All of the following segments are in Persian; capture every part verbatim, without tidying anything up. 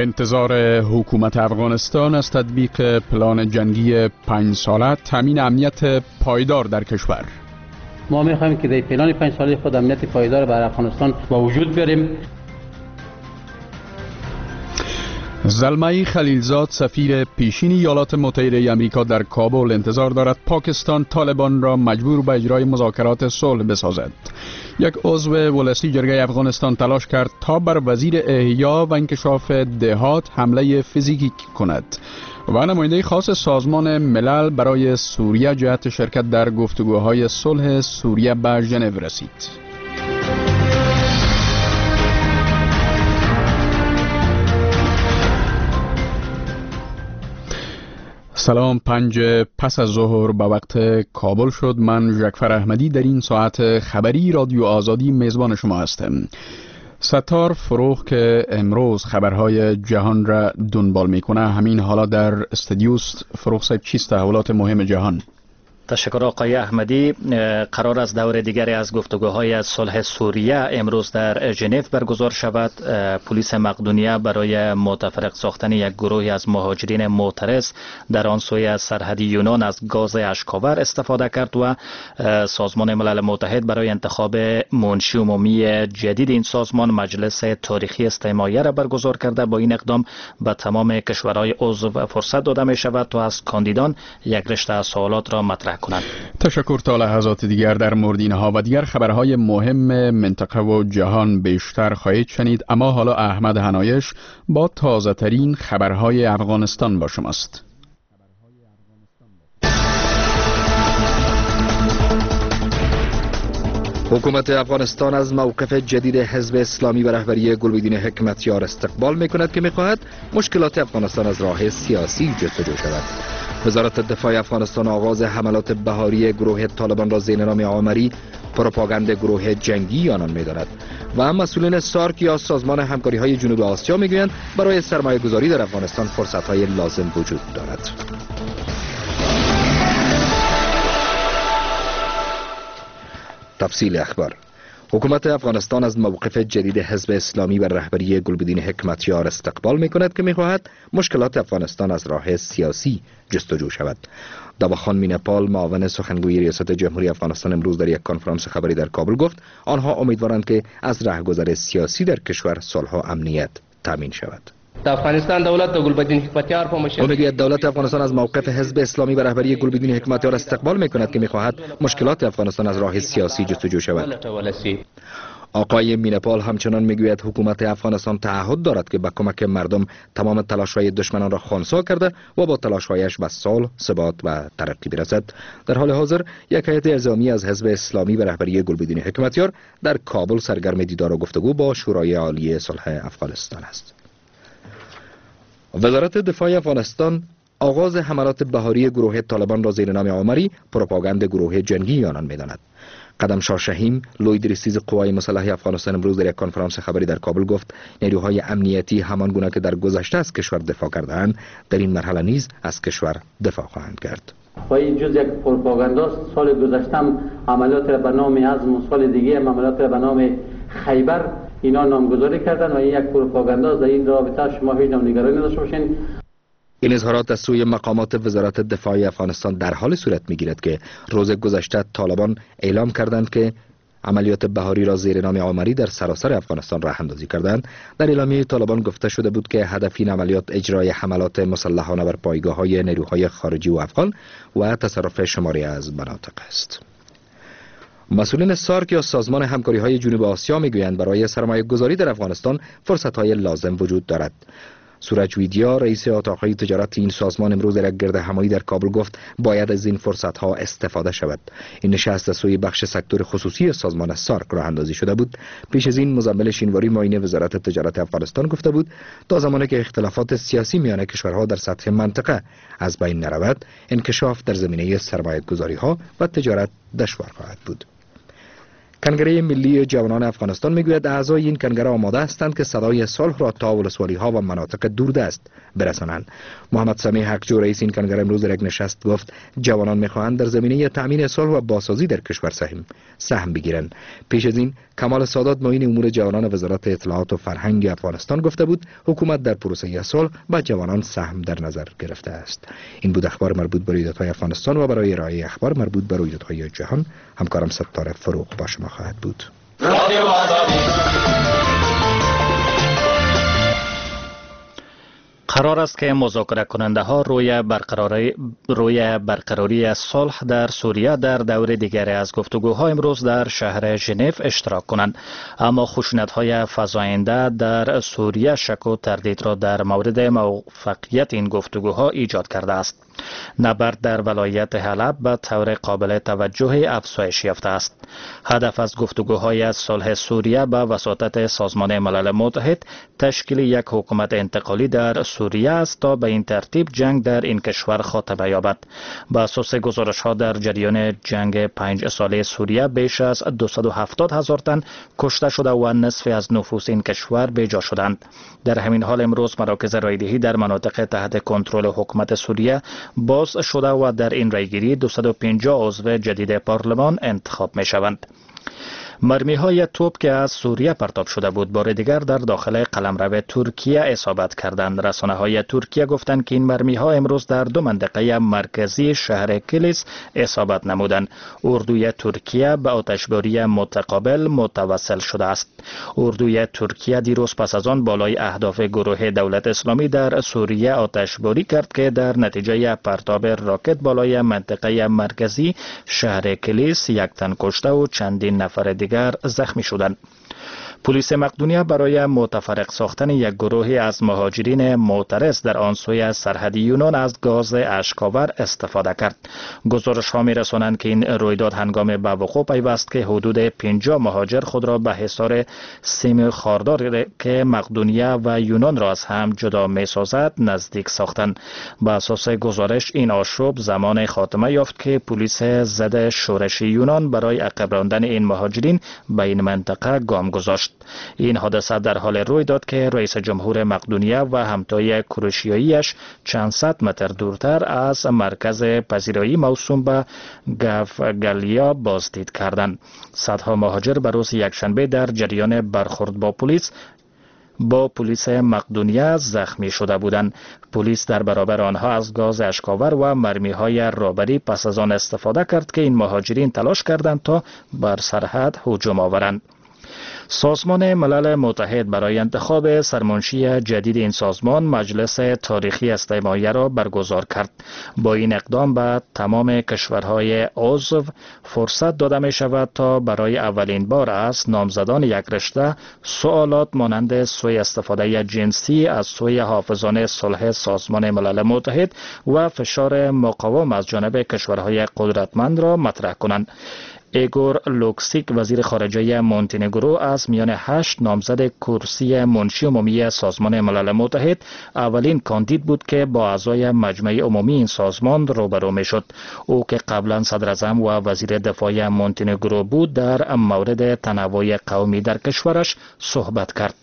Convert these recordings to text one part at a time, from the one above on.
انتظار حکومت افغانستان از تطبیق پلان جنگی پنج ساله تامین امنیت پایدار در کشور. ما می‌خواهیم که در پلان پنج ساله خود امنیت پایدار بر افغانستان با وجود بیاریم. زلمه خلیلزاد سفیر پیشین ایالات متحده آمریکا در کابل انتظار دارد پاکستان طالبان را مجبور به اجرای مذاکرات صلح بسازد. یک عضو ولسی جرگه افغانستان تلاش کرد تا بر وزیر احیا و انکشاف دهات حمله فیزیکی کند و نماینده خاص سازمان ملل برای سوریه جهت شرکت در گفتگوهای صلح سوریه به ژنو رسید. سلام، پنج پس از ظهر به وقت کابل شد. من ژکفر احمدی در این ساعت خبری رادیو آزادی میزبان شما هستم. ستار فروغ که امروز خبرهای جهان را دنبال میکنه همین حالا در استودیوست. فروغ صاحب، چیست تحولات مهم جهان؟ تشکر آقای احمدی. قرار است دور دیگری از گفتگوهای صلح سوریه امروز در ژنو برگزار شود. پلیس مقدونیه برای متفرق ساختن یک گروهی از مهاجرین معترض در آن سوی از سرحد یونان از گاز اشکاور استفاده کرد و سازمان ملل متحد برای انتخاب منشی عمومی جدید این سازمان مجلس تاریخی استماعیه را برگزار کرده. با این اقدام به تمام کشورهای عضو فرصت داده می شود تا از کاندیدان یک رشته از سوالات را مطرح کنند. تشکر. تا لحظات دیگر در مورد اینها و دیگر خبرهای مهم منطقه و جهان بیشتر خواهید شنید، اما حالا احمد حنایش با تازه ترین خبرهای افغانستان با شماست. حکومت افغانستان از موقف جدید حزب اسلامی و رهبری گلبدین حکمتیار استقبال می‌کند که می‌خواهد مشکلات افغانستان از راه سیاسی جستجو شود. وزارت دفاع افغانستان آغاز حملات بهاری گروه طالبان را زیر نام آمری پروپاگاند گروه جنگی آنان می‌داند و مسئولین سارک یا سازمان همکاری‌های جنوب آسیا می‌گویند برای سرمایه‌گذاری در افغانستان فرصت‌های لازم وجود دارد. تفصیل اخبار. حکومت افغانستان از موقف جدید حزب اسلامی و رهبری گلبدین حکمتیار استقبال می‌کند که می‌خواهد مشکلات افغانستان از راه سیاسی جستجو شود. دواخان مینپال معاون سخنگوی ریاست جمهوری افغانستان امروز در یک کنفرانس خبری در کابل گفت آنها امیدوارند که از رهگذر سیاسی در کشور صلح و امنیت تامین شود. افغانستان دولت گلبدین حکمتیار په مشرۍ میگوید دولت افغانستان از موقف حزب اسلامی و رهبری گلبدین حکمتیار استقبال می‌کند که می‌خواهد مشکلات افغانستان از راه سیاسی جستجو شود. آقای مینپال همچنان میگوید حکومت افغانستان تعهد دارد که با کمک مردم تمام تلاش‌های دشمنان را خنثی کرده و با تلاش‌هایش به صلح، ثبات و ترقی برسد. در حال حاضر یک هیئت اعزامی از حزب اسلامی و رهبری گلبدین حکمتیار در کابل سرگرم دیدار و گفتگو با شورای عالی صلح افغانستان است. وزارت دفاع افغانستان آغاز حملات بهاری گروه طالبان را زیر نام آمری پروپاگاند گروه جنگی آنان می‌داند. قدم شاه شهیم لوی رئیس قوای مسلح افغانستان امروز در یک کنفرانس خبری در کابل گفت نیروهای امنیتی همان گونه که در گذشته از کشور دفاع کرده‌اند در این مرحله نیز از کشور دفاع خواهند کرد. و این جز یک پروپاگانداست. سال گذشته عملیات را به نام عزم و سال دیگه عملیات را به نام خیبر اینا نامگذاری کردن و این یک پروپاگانداست. در این رابطه شما هیچ نوع نگرانی نداشته باشین. این اظهارات از سوی مقامات وزارت دفاع افغانستان در حال صورت می‌گیرد که روز گذشته طالبان اعلام کردند که عملیات بهاری را زیر نام آمری در سراسر افغانستان راه اندازی کردند. در اعلامیه طالبان گفته شده بود که هدف این عملیات اجرای حملات مسلحانه بر پایگاه‌های نیروهای خارجی و افغان و تصرف شماری از مناطق است. مسئولین سارک یا سازمان همکاری‌های جنوب آسیا میگویند برای سرمایه‌گذاری در افغانستان فرصت‌های لازم وجود دارد. سورج ویدیا رئیس اتاقهای تجارت این سازمان امروز در یک گرد همایی در کابل گفت باید از این فرصت‌ها استفاده شود. این نشست از سوی بخش سکتور خصوصی سازمان سارک راه اندازی شده بود. پیش از این مزمل شینواری معین وزارت تجارت افغانستان گفته بود تا زمانی که اختلافات سیاسی میان کشورها در سطح منطقه از بین نرود انکشاف در زمینه سرمایه‌گذاری‌ها و تجارت دشوار خواهد بود. کنگره ملی جوانان افغانستان میگوید اعضای این کنگره آماده هستند که صدای صلح را تا ولسوالی ها و مناطق دوردست برسانند. محمد سمیع حقجو رئیس این کنگره امروز در یک نشست گفت جوانان میخواهند در زمینه تامین صلح و بازسازی در کشور سهم سهم بگیرند. پیش از این کمال سادات معین امور جوانان وزارت اطلاعات و فرهنگ افغانستان گفته بود حکومت در پروسه صلح با جوانان سهم در نظر گرفته است. این بود اخبار مربوط به رویدادهای افغانستان و برای ارائه اخبار مربوط به رویدادهای جهان همکارم ستاره فروغ با شما خواهد بود. قرار است که مذاکره کننده ها روی برقراری روی برقراری صلح در سوریه در دور دیگری از گفتگوها امروز در شهر ژنو اشتراک کنند، اما خشونت‌های فزاینده در سوریه شک و تردید را در مورد موفقیت این گفتگوها ایجاد کرده است. نبرد در ولایت حلب به طور قابل توجه افزایش یافته است. هدف از گفتگوهای صلح سوریه به وساطت سازمان ملل متحد تشکیل یک حکومت انتقالی در سوریه است تا به این ترتیب جنگ در این کشور خاتمه یابد. با اساس گزارش‌ها در جریان جنگ پنج ساله سوریه بیش از دویست و هفتاد هزار تن کشته شده و نصف از نفوس این کشور بیجا شدند. در همین حال امروز مراکز رایدهی در مناطق تحت کنترل حکومت سوریه باز شده و در این رایگیری دویست و پنجاه عضو جدید پارلمان انتخاب می شوند. مرمی های توپ که از سوریه پرتاب شده بود بار دیگر در داخل قلمرو ترکیه اصابت کردند. رسانه های ترکیه گفتند که این مرمی ها امروز در دو منطقه مرکزی شهر کلیس اصابت نمودند. اردوی ترکیه به آتشباری متقابل متوسل شده است. اردوی ترکیه دیروز پس از آن بالای اهداف گروه دولت اسلامی در سوریه آتشباری کرد که در نتیجه پرتاب راکت بالای منطقه مرکزی شهر کلیس یک تن کشته و چندین نفر دیگر زخمی شدند. پلیس مقدونیه برای متفرق ساختن یک گروهی از مهاجرین معترض در آن سوی سرحد یونان از گاز اشک‌آور استفاده کرد. گزارش‌ها می‌رسانند که این رویداد هنگام به وقوع پیوست که حدود پنجاه مهاجر خود را به حصار سیم خاردار که مقدونیه و یونان را از هم جدا می‌سازد نزدیک ساختند. به اساس گزارش این آشوب زمان خاتمه یافت که پلیس ضد شورش یونان برای عقب راندن این مهاجرین به این منطقه گام گذاشت. این حادثه در حال روی داد که رئیس جمهور مقدونیه و همتای کروشیاییش چند صد متر دورتر از مرکز پذیرایی موسوم به گفگلیا بازدید کردند. صدها مهاجر به روز یکشنبه در جریان برخورد با پلیس با پلیس مقدونیه زخمی شده بودند. پلیس در برابر آنها از گاز اشک‌آور و مرمی‌های رابری پس از آن استفاده کرد که این مهاجرین تلاش کردند تا بر سرحد هجوم آورند. سازمان ملل متحد برای انتخاب سرمنشی جدید این سازمان مجلس تاریخی استماعیه را برگزار کرد. با این اقدام به تمام کشورهای عضو فرصت داده می شود تا برای اولین بار از نامزدان یک رشته سوالات مانند سوء استفاده جنسی از سوی حافظان صلح سازمان ملل متحد و فشار مقاوم از جانب کشورهای قدرتمند را مطرح کنند. ایگور لوکسیک وزیر خارجه مونتنگرو از میان هشت نامزد کرسی منشی عمومی سازمان ملل متحد اولین کاندید بود که با اعضای مجمع عمومی این سازمان روبرو می شد. او که قبلا صدر اعظم و وزیر دفاع مونتنگرو بود در مورد تنوع قومی در کشورش صحبت کرد.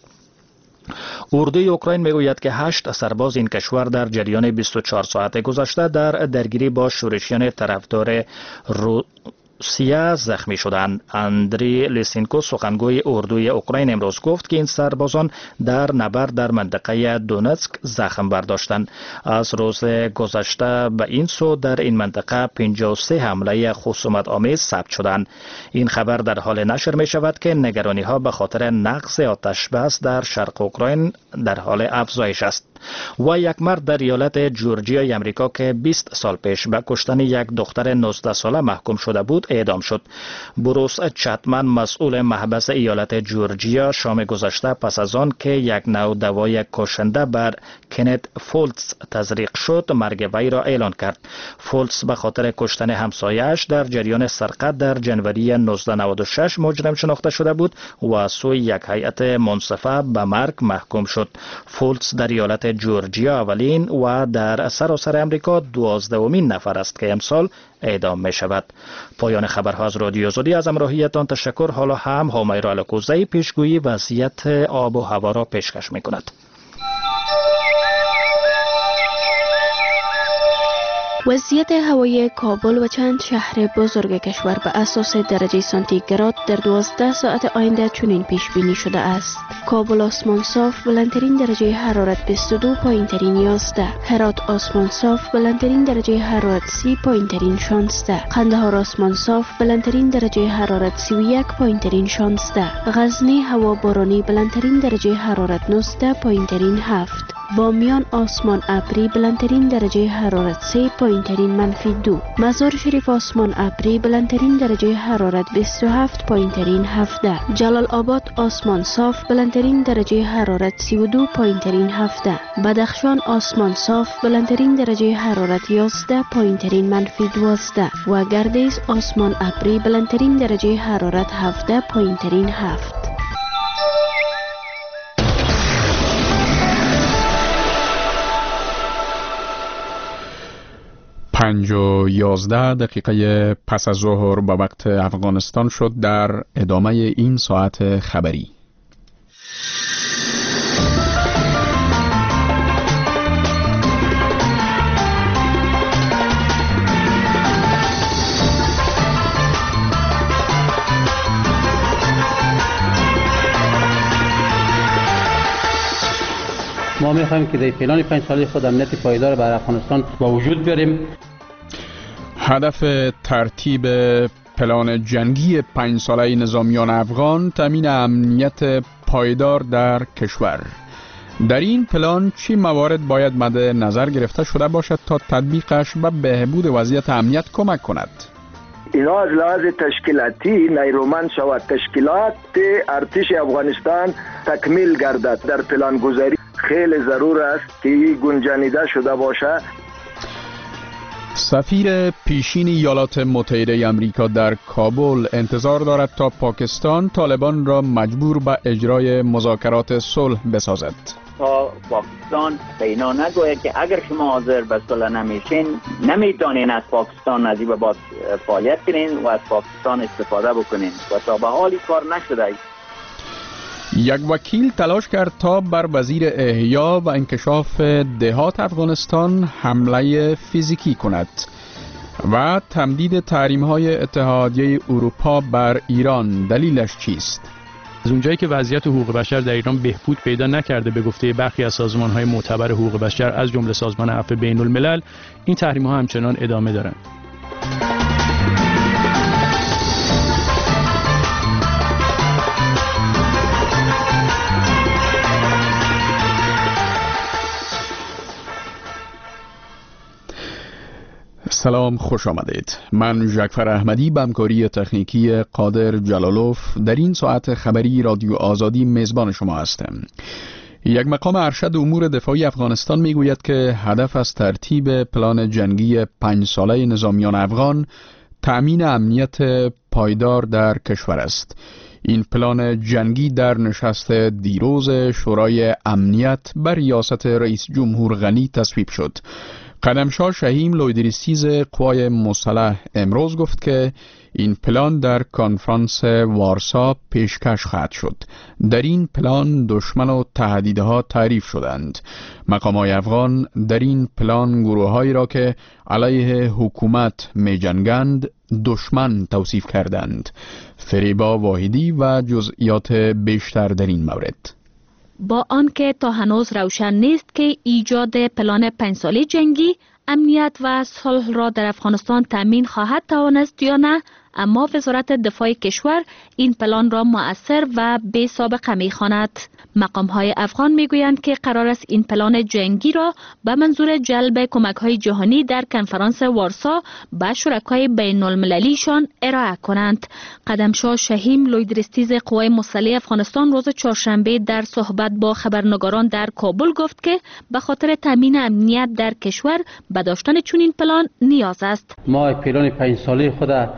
اردوی اوکراین میگوید که هشت سرباز این کشور در جریان بیست و چهار ساعت گذشته در درگیری با شورشیان طرفدار رو سیا زخمی شدند. اندری لیسینکو سخنگوی اردوی اوکراین امروز گفت که این سربازان در نبرد در منطقه دونتسک زخم برداشتند. از روز گذشته به این سو در این منطقه پنجاه و سه حمله خصومت آمیز ثبت شدند. این خبر در حال نشر می شود که نگرانی ها به خاطر نقض آتش بس در شرق اوکراین در حال افزایش است. و یک مرد در ایالت جورجیا امریکا که بیست سال پیش به کشتن یک دختر نوزده ساله محکوم شده بود اعدام شد. بروس چتمن مسئول محبس ایالت جورجیا شام گذشته پس از آن که یک نوع دوای کشنده بر کنت فولتز تزریق شد مرگ وی را اعلان کرد. فولتز به خاطر کشتن همسایه‌اش در جریان سرقت در جنوری نوزده نود و شش مجرم شناخته شده بود و از سوی یک هیئت منصفه به مرگ محکوم شد. فولتز در ایالت ایالت جورجیا اولین و در سراسر امریکا دوازدهمین نفر است که امسال اعدام می شود. پایان خبرها از رادیو آزادی. از همراهیتان تشکر. حالا هم همیرا الکوزی پیشگویی وضعیت آب و هوا را پیشکش می کند. وضعیت هوایی کابل و چند شهر بزرگ کشور به اساس درجه سانتیگراد در دوازده ساعت آینده چنین پیش بینی شده است. کابل آسمان صاف بلندترین درجه حرارت بیست و دو، پایین ترین یازده. هرات آسمان صاف بلندترین درجه حرارت سی، پایین ترین شانزده. قندهار آسمان صاف بلندترین درجه حرارت سی و یک، پایین ترین شانزده. غزنی هوا بارانی بلندترین درجه حرارت نوزده، پایین ترین هفت. بامیان آسمان ابری بلندترین درجه حرارت سه، پایین ترین منفی دو. مزار شریف آسمان ابری بلندترین درجه حرارت بیست و هفت، پایین ترین هفده. جلال آباد آسمان صاف بلندترین درجه حرارت سی و دو، پایین ترین هفده. بدخشان آسمان صاف بلندترین درجه حرارت یازده، پایین ترین منفی دوازده. و گردیز آسمان ابری بلندترین درجه حرارت هفده، پایین ترین هفت. پنج و یازده دقیقه پس از ظهر به وقت افغانستان شد. در ادامه این ساعت خبری ما می‌خوایم که در پلان پنج ساله خود امنیت پایدار برای افغانستان با وجود بیاریم. هدف ترتیب پلان جنگی پنج ساله نظامیان افغان تامین امنیت پایدار در کشور. در این پلان چی موارد باید مد نظر گرفته شده باشد تا تطبیقش به بهبود وضعیت امنیت کمک کند؟ اینا از لحاظ تشکیلاتی نیرومند شود. تشکیلات ارتش افغانستان تکمیل گردد. در پلان گذاری خیلی ضرور است که این گنجانیده شده باشد. سفیر پیشین ایالات متحده آمریکا در کابل انتظار دارد تا پاکستان طالبان را مجبور به اجرای مذاکرات صلح بسازد. تا پاکستان به اینا نگوید که اگر شما حاضر به صلح نمیشین نمیتونین از پاکستان نزدیک به فعالیت کنین و از پاکستان استفاده بکنین و تا به حالی کار نشده. یک وکیل تلاش کرد تا بر وزیر احیا و انکشاف دهات افغانستان حمله فیزیکی کند و تمدید تحریم‌های اتحادیه اروپا بر ایران. دلیلش چیست؟ از اونجایی که وضعیت حقوق بشر در ایران بهبود پیدا نکرده به گفته برخی از سازمان‌های معتبر حقوق بشر از جمله سازمان عفو بین‌الملل، این تحریم‌ها همچنان ادامه دارند. سلام، خوش آمدید. من جعفر احمدی به همکاری تکنیکی قادر جلالوف در این ساعت خبری رادیو آزادی میزبان شما هستم. یک مقام ارشد امور دفاعی افغانستان میگوید که هدف از ترتیب پلان جنگی پنج ساله نظامیان افغان تأمین امنیت پایدار در کشور است. این پلان جنگی در نشست دیروز شورای امنیت بر ریاست رئیس جمهور غنی تصویب شد. قدمشاه شهیم لویدریستیز قوای مسلح امروز گفت که این پلان در کنفرانس وارسا پیشکش خواهد شد. در این پلان دشمن و تهدیدها تعریف شدند. مقامات افغان در این پلان گروه‌هایی را که علیه حکومت می جنگند دشمن توصیف کردند. فریبا واحدی و جزئیات بیشتر در این مورد. با آنکه تا هنوز روشن نیست که ایجاد پلان پنج ساله جنگی امنیت و صلح را در افغانستان تامین خواهد توانست یا نه، اما وزارت دفاع کشور این پلان را مؤثر و بی سابقه می‌خواند. مقام‌های افغان می‌گویند که قرار است این پلان جنگی را به منظور جلب کمک‌های جهانی در کنفرانس وارسا به شرکای بین‌المللیشان ارائه کنند. قدمشاه شهیم لویدریستیز قوای مسلح افغانستان روز چهارشنبه در صحبت با خبرنگاران در کابل گفت که به خاطر تامین امنیت در کشور به داشتن چنین پلان نیاز است. ما پلان پنج ساله خود آماده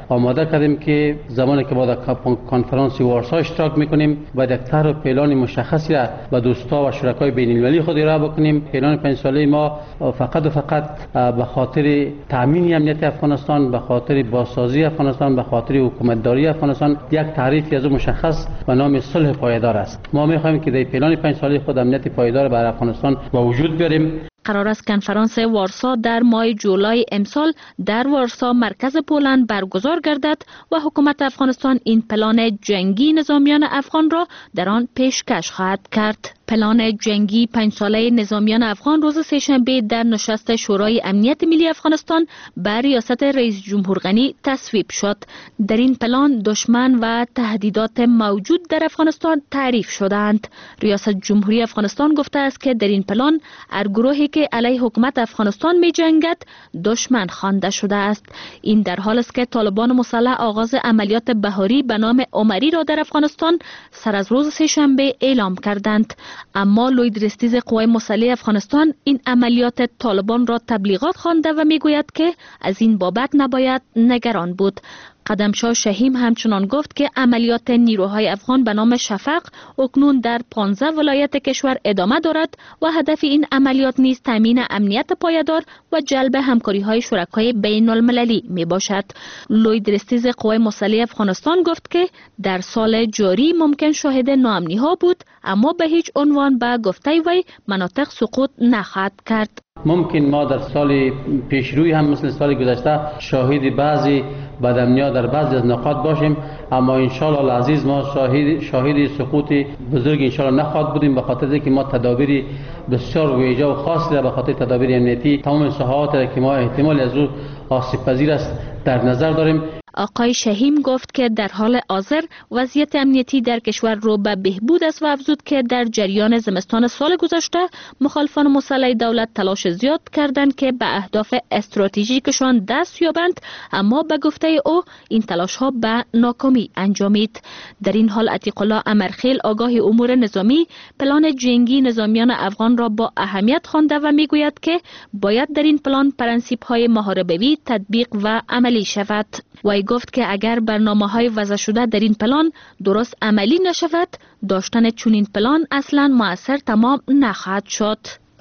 کردیم که زمانی که ما در کنفرانس وارسا اشتراک میکنیم باید یک طرح و پلان مشخصی را به دوستا و شرکای بین المللی خود ارائه بکنیم. پلان پنج ساله ما فقط و فقط به خاطر تامین امنیت افغانستان، به خاطر بازسازی افغانستان، به خاطر حکومتداری افغانستان یک تعریفی از مشخص به نام صلح پایدار است. ما می‌خواهیم که در پلان پنج ساله خود امنیت پایدار برای افغانستان به وجود بیاریم. قرار است کنفرانس وارسا در ماه جولای امسال در وارسا مرکز پولند برگزار گردد و حکومت افغانستان این پلان جنگی نظامیان افغان را در آن پیشکش خواهد کرد. پلان جنگی پنج ساله نظامیان افغان روز سه‌شنبه در نشست شورای امنیت ملی افغانستان بر ریاست رئیس جمهور غنی تصویب شد. در این پلان دشمن و تهدیدات موجود در افغانستان تعریف شدند. ریاست جمهوری افغانستان گفته است که در این پلان هر گروهی که علیه حکومت افغانستان می جنگد دشمن خوانده شده است. این در حال است که طالبان مسلح آغاز عملیات بهاری به نام عمری را در افغانستان سر از روز سه‌شنبه اعلام کردند. اما لوید رستیز قوای مسلح افغانستان این عملیات طالبان را تبلیغات خوانده و میگوید که از این بابت نباید نگران بود. قدمشاه شهیم همچنان گفت که عملیات نیروهای افغان به نام شفق اکنون در پانزده ولایت کشور ادامه دارد و هدف این عملیات نیز تامین امنیت پایدار و جلب همکاری‌های شرکای بین المللی می باشد. لوید رستیز قوای مسلح افغانستان گفت که در سال جاری ممکن شاهد ناامنی‌ها بود، اما به هیچ عنوان به گفته وی مناطق سقوط نخواهد کرد. ممکن ما در سال پیشروی هم مثل سال گذشته شاهد بعضی بدامنی‌ها در بعضی از نقاط باشیم، اما انشالله العزیز ما شاهد شاهد سقوط بزرگ انشالله نخواهد بودیم، به خاطر اینکه ما تدابیر بسیار ویژه و خاصی را به خاطر تدابیر امنیتی تمام ساحات را که ما احتمال از او آسیب پذیر است در نظر داریم. آقای شهیم گفت که در حال حاضر وضعیت امنیتی در کشور رو به بهبود است و افزود که در جریان زمستان سال گذشته مخالفان مسلح دولت تلاش زیاد کردند که به اهداف استراتژیکشان دست یابند، اما به گفته او این تلاش ها به ناکامی انجامید. در این حال عتیق الله امرخیل آگاه امور نظامی پلان جنگی نظامیان افغان را با اهمیت خوانده و میگوید که باید در این پلان پرنسیپ های محاربوی تطبیق و عملی شود. وی گفت که اگر برنامه‌های وضع شده در این پلان درست عملی نشود، داشتن چنین پلان اصلاً مؤثر تمام نخواهد شد.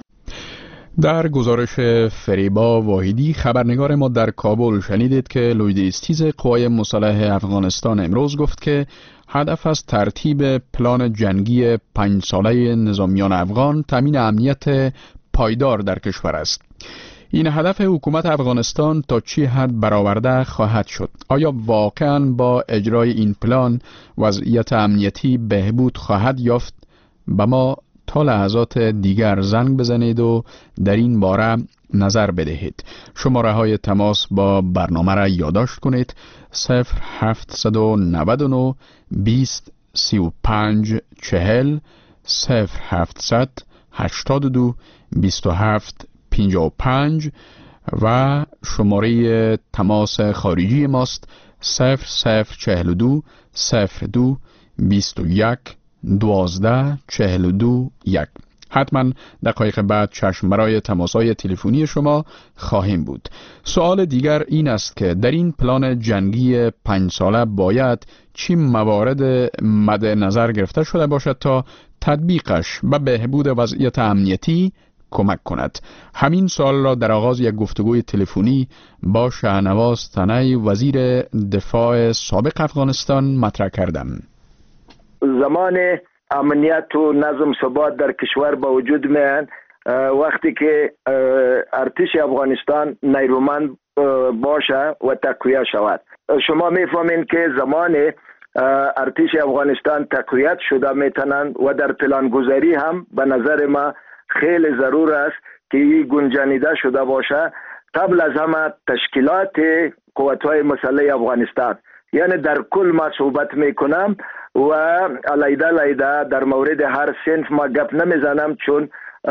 در گزارش فریبا واحدی خبرنگار ما در کابل شنیدید که لوید رستیز قوای مسلح افغانستان امروز گفت که هدف از ترتیب پلان جنگی پنج ساله نظامیان افغان تامین امنیت پایدار در کشور است. این هدف حکومت افغانستان تا چی حد برآورده خواهد شد؟ آیا واقعاً با اجرای این پلان وضعیت امنیتی بهبود خواهد یافت؟ به ما تا لحظات دیگر زنگ بزنید و در این باره نظر بدهید. شماره های تماس با برنامه را یادداشت کنید: صفر هفت نه نه بیست سی و پنج چهل صفر هفتصد هشتاد و دو بیست و هفت پنجاه و پنج و شماره تماس خارجی ماست صفر صفر چهل و دو صفر دو بیست و یک دوازده چهل و دو یک. حتما دقایق بعد چشم برای تماس‌های تلفنی شما خواهیم بود. سوال دیگر این است که در این پلان جنگی پنج ساله باید چی موارد مد نظر گرفته شده باشد تا تطبیقش به بهبود وضعیت امنیتی کمک کند؟ همین سوال را در آغاز یک گفتگوی تلفنی با شهنواز تنی وزیر دفاع سابق افغانستان مطرح کردم. زمان امنیت و نظم ثبات در کشور با وجود میان، وقتی که ارتش افغانستان نیرومند باشه و تقویت شود. شما میفهمین که زمان ارتش افغانستان تقویت شده میتونن و در پلانگذاری هم به نظر ما خیلی ضرور است که این گنجانیده شده باشه قبل از همه تشکیلات قوت‌های مسلح افغانستان. یعنی در کل ما صحبت میکنم و علیده علیده در مورد هر صنف ما گپ نمیزنم چون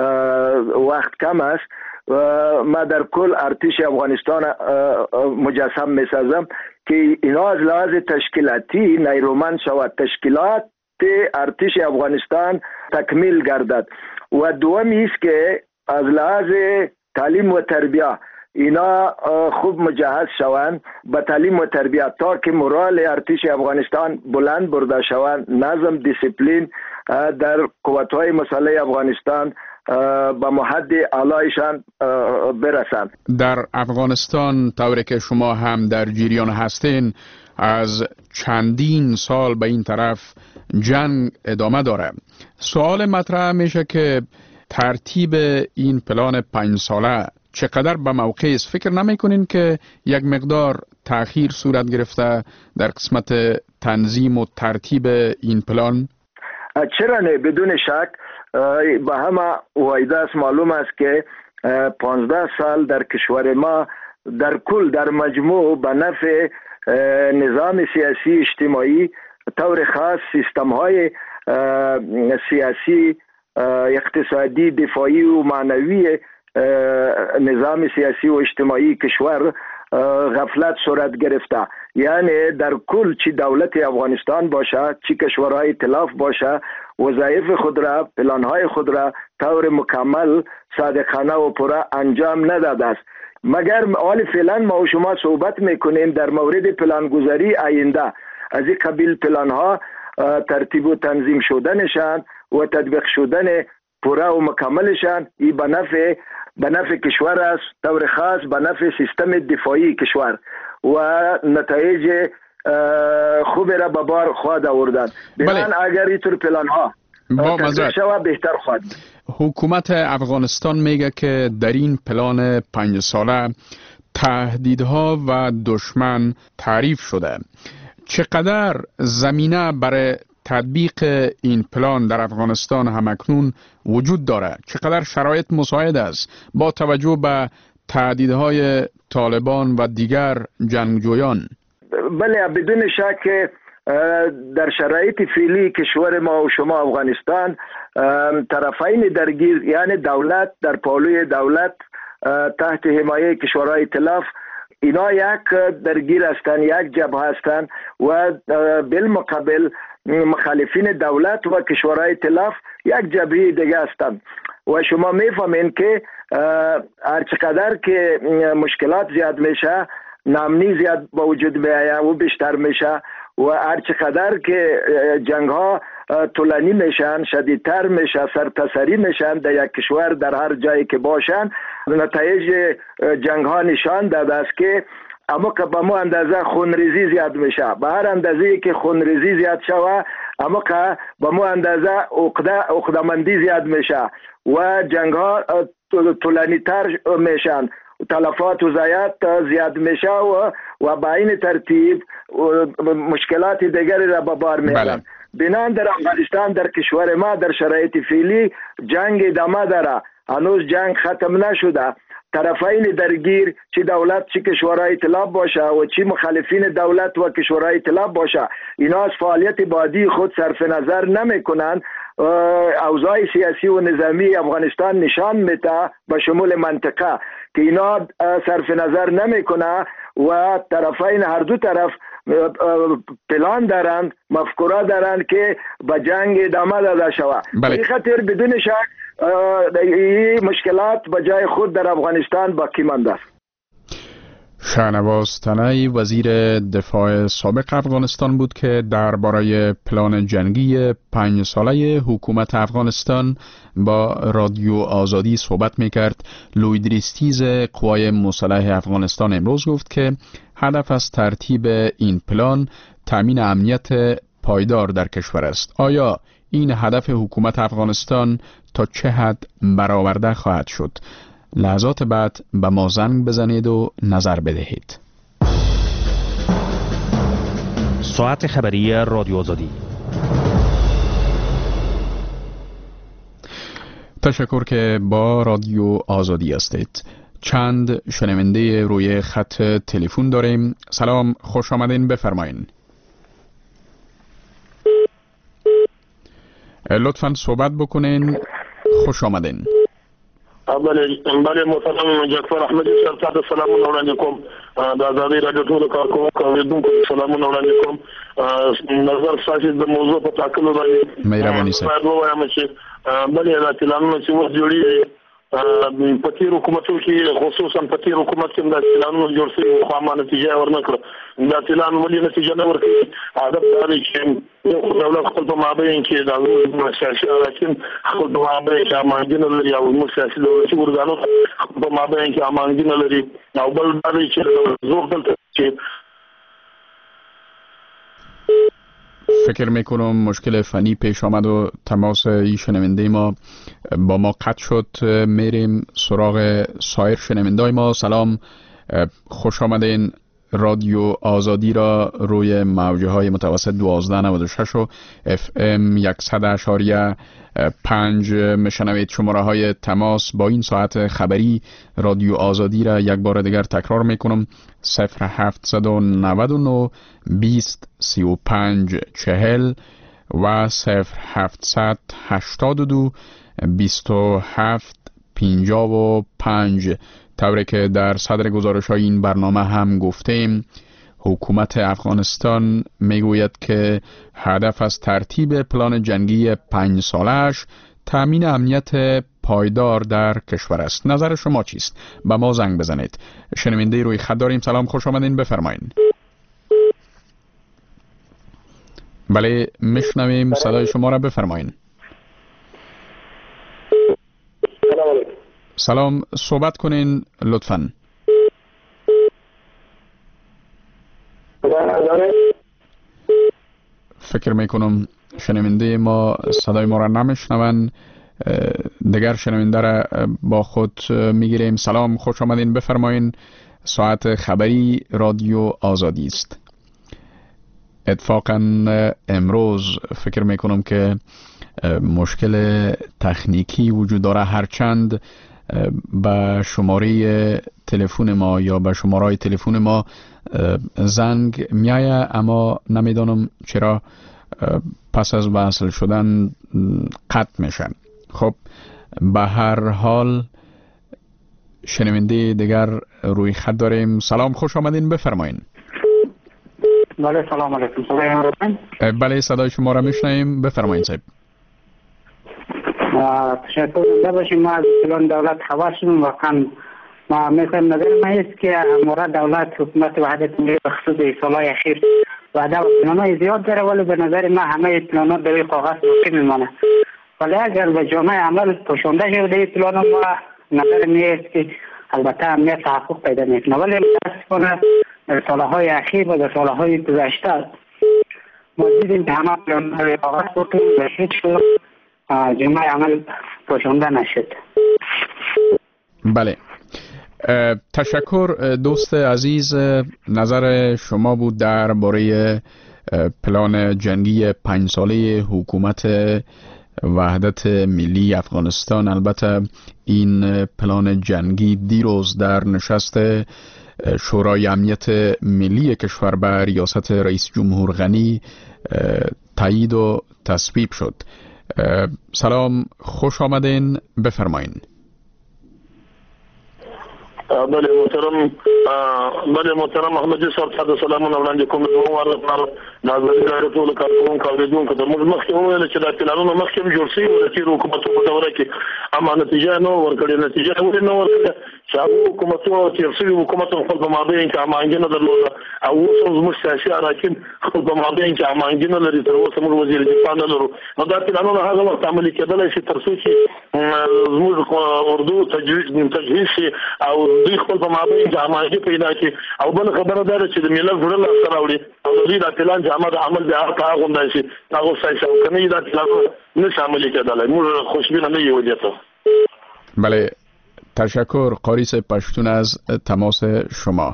وقت کم است. ما در کل ارتش افغانستان مجسم میسازم که اینا از لحاظ تشکیلاتی نیرومند شود، تشکیلات ارتش افغانستان تکمیل گردد. و دومی است که از لحاظ تعلیم و تربیت اینا خوب مجهز شوند به تعلیم و تربیت تا که مورال ارتش افغانستان بلند برده شوند، نظم دیسیپلین در قوت‌های مسلح افغانستان به محد اعلایشان برسند. در افغانستان طوری که شما هم در جریان هستین از چندین سال به این طرف جنگ ادامه داره. سوال مطرح میشه که ترتیب این پلان پنج ساله چقدر به موقع است؟ فکر نمی کنین که یک مقدار تأخیر صورت گرفته در قسمت تنظیم و ترتیب این پلان؟ چرا نه، بدون شک به همه وایده است، معلوم است که پانزده سال در کشور ما در کل در مجموع به نفع نظام سیاسی اجتماعی طور خاص سیستم های سیاسی اقتصادی دفاعی و معنوی نظام سیاسی و اجتماعی کشور غفلت صورت گرفته. یعنی در کل چی دولت افغانستان باشه چی کشورهای ائتلاف باشه وظایف خود را پلانهای خود را طور مکمل صادقانه و پورا انجام نداده است. مگر حال فعلا ما و شما صحبت میکنیم در مورد پلانگذاری آینده، از این قبیل پلانها ترتیب و تنظیم شدنشان و تطبیق شدن پورا و مکملشان ای به نفع به نفع کشور است، طور خاص به نفع سیستم دفاعی کشور و نتایج خوب را به بار خواهد آوردن. بنابراین اگر اینطور پلان ها تطبیق شود بهتر خواهد. حکومت افغانستان میگه که در این پلان پنج ساله تهدیدها و دشمن تعریف شده. چقدر زمینه برای تطبیق این پلان در افغانستان همکنون وجود داره؟ چقدر شرایط مساعد است با توجه به تهدیدهای طالبان و دیگر جنگجویان؟ بله، بدون شک در شرایط فعلی کشور ما و شما افغانستان طرفین درگیر، یعنی دولت در پالوی دولت تحت حمایه کشورهای ائتلاف، اینا یک درگیر هستند، یک جبهه هستند و بالمقابل مخالفین دولت و کشورهای ائتلاف یک جبهه دیگه هستند. و شما میفهمین که هر چقدر که مشکلات زیاد میشه نامنی زیاد با وجود میآید و بیشتر میشه و هر چقدر که جنگ ها طولانی میشن شدیدتر میشه سرتاسری میشن در یک کشور در هر جایی که باشن، نتایج جنگ ها نشان داده است که اما که به مو اندازه خونریزی زیاد میشه. به هر اندازه که خونریزی زیاد شوه اما که به مو اندازه عقده عقده‌مندی زیاد میشه و جنگ ها طولانی تر میشن، تلفات و ضایعات زیاد میشه و و با این ترتیب مشکلات دیگری را به بار میارن. بنان در افغانستان در کشور ما در شرایط فعلی جنگ ادامه داره، هنوز جنگ ختم نشده. طرفین درگیر چی دولت چی کشورهای ائتلاف باشه و چی مخالفین دولت و کشورهای ائتلاف باشه، اینا از فعالیت بادی خود صرف نظر نمی کنند. اوضاع سیاسی و نظامی افغانستان نشان میده به شمول منطقه که اینا صرف نظر نمی کنه و طرفین هر دو طرف پلان دارند، مفکوره دارند که به جنگ ادامه داده شود. به خاطر بدون شک این مشکلات به جای خود در افغانستان باقی مانده است. شهنواز تنی وزیر دفاع سابق افغانستان بود که درباره پلان جنگی پنج ساله حکومت افغانستان با رادیو آزادی صحبت میکرد. لویدریستیز قوای مسلح افغانستان امروز گفت که هدف از ترتیب این پلان تامین امنیت پایدار در کشور است. آیا این هدف حکومت افغانستان تا چه حد برآورده خواهد شد؟ لحظات بعد به ما زنگ بزنید و نظر بدهید. ساعت خبری رادیو آزادی. تشکر که با رادیو آزادی هستید. چند شنونده روی خط تلفن داریم. سلام، خوش آمدین، بفرمایین. لطفاً صحبت بکنین. خوش آمدین. بله بله محترم جعفر احمدی صاحب تاسو سلامونه وړاندې کوم. د ازادي رادیو ټول کارکونکو اوریدونکو سلامونه وړاندې کوم. نظر ساتي د موضوع په ټاکلو باندې مهرباني سره باید ووایم چې بله دا پلانونه چې اوس جوړیږي په تیر حکومتو کې خصوصا په تیر حکومت کې د پلانونو جوړ شوي خو ما نتیجه ورنکړه دا پلان ولې نتیجه نه ورکړي عادت دا دی چې دولت خپل په مابین کې د سیاسي حاکم خپل په مابین کې امانګینه لري او موږ سیاسي دولتي ورګانو په مابین کې امانګینه لري او بل دا دی چې زور دلته چې فکر میکنم مشکل فنی پیش آمد و تماس این شنونده ما با ما قطع شد. میریم سراغ سایر شنونده ما. سلام، خوش آمدین. رادیو آزادی را روی موجه های متوسط دوازده نود و شش و اف ام صد اشاریه پنج میشنوید. شماره های تماس با این ساعت خبری رادیو آزادی را یک بار دیگر تکرار میکنم: صفر هفتصد و نود و نه بیست سی و پنج چهل و صفر هفتصد هشتاد و دو بیست و هفت پنجاه و پنج. طوری که در صدر گزارش های این برنامه هم گفتیم، حکومت افغانستان میگوید که هدف از ترتیب پلان جنگی پنج سالش تامین امنیت پایدار در کشور است. نظر شما چیست؟ به ما زنگ بزنید. شنونده روی خط داریم. سلام، خوش آمدین، بفرمایید. بله، میشنویم صدای شما را، بفرمایید. سلام، صحبت کنین لطفاً. فکر میکنم شنونده ما صدای ما را نمیشنون. دیگر شنونده را با خود میگیریم. سلام، خوش آمدین، بفرمایین. ساعت خبری رادیو آزادی است. اتفاقا امروز فکر میکنم که مشکل تکنیکی وجود داره، هرچند به شماره تلفن ما یا به شماره تلفن ما زنگ میایه، اما نمیدانم چرا پس از وصل شدن قطع میشن. خب به هر حال شنونده دیگر روی خط داریم. سلام، خوش آمدین، بفرمایین. بله، سلام علیکم. صدای ما رو؟ بله، صدای شما را میشنویم، بفرمایین صاحب. تشکر داشته باشیم. ما از پلان دولت خبر شدیم. واقعا ما مثل نظر ما است که مورد دولت حکومت وحدت ملی به خصوص سالهای اخیر وعده و پلان‌های زیاد داره، ولی به نظر ما همه پلان‌ها در کاغذ باقی میمانه. ولی اگر به جامعه عمل پوشانده شود این پلان ما، نظر می است که البته امنیت تحقق پیدا میکنه. ولی متاسفانه در سالهای اخیر و در سالهای گذشته ما دیدیم که همه پلان‌های کاغذ باقی و هیچ جامعه عمل پوشانده نشد. بله، تشکر دوست عزیز. نظر شما بود درباره پلان جنگی پنج ساله حکومت وحدت ملی افغانستان. البته این پلان جنگی دیروز در نشست شورای امنیت ملی کشور به ریاست رئیس جمهور غنی تایید و تصویب شد. سلام، خوش آمدین، بفرمایین. بله محترم بله محترم محمد صاحب صد سلامونه وړاندې کوم. دوه واره پر ناظرین راځي ټول کارکونکو اوریدونکو ته موږ مخکې وویل چې دا پلانونه مخکې جوړ شوي وو د تېرو حکومتونو په دوره کې، اما نتیجه نه ورکړې. نتیجه ولې نه ورکړه؟ چې هغو حکومتونو تېر شوي حکومتونو خپل په مابین کې امانګي نه درلوده، او اوس هم زموږ سیاسي حراکین خپل په مابین کې امانګي نه لري. تر اوسه موږ وزیر دفاع نه لرو. نو دا پلانونه هغه وخت عملي کېدلی شي تر څو چې زموږ اردو تجهیز شي او دوی خپل په مابین کې امانګي پیدا کړي. او بل خبره دا ده چې د ملت زړه لاسته راوړي او د دوی دا پلان چې عمل عمل د هغه هغه غوندای شي هغه ځای شو کنه دا پلان نه عملي کېدلی. موږ خوشبینه نه یو دي ته. بله، تشکر قاریس پشتون از تماس شما.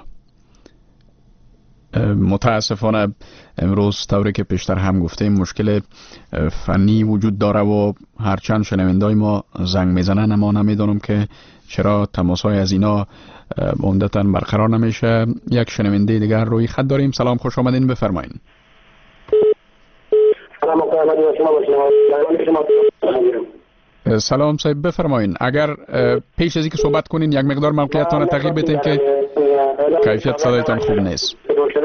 متاسفانه امروز طوری که پیشتر هم گفتیم مشکل فنی وجود داره و هرچند شنوندای ما زنگ میزنن، اما نمیدونم که چرا تماسهای از اینا عمدتاً برقرار نمیشه. یک شنونده دیگر روی خط داریم. سلام، خوش آمدین، بفرمایین. سلام صاحب، بفرمایین. اگر پیش از اینکه صحبت کنین یک مقدار موقعیتتان تغییر بدین که کیفیت صدایتان خوب نیست.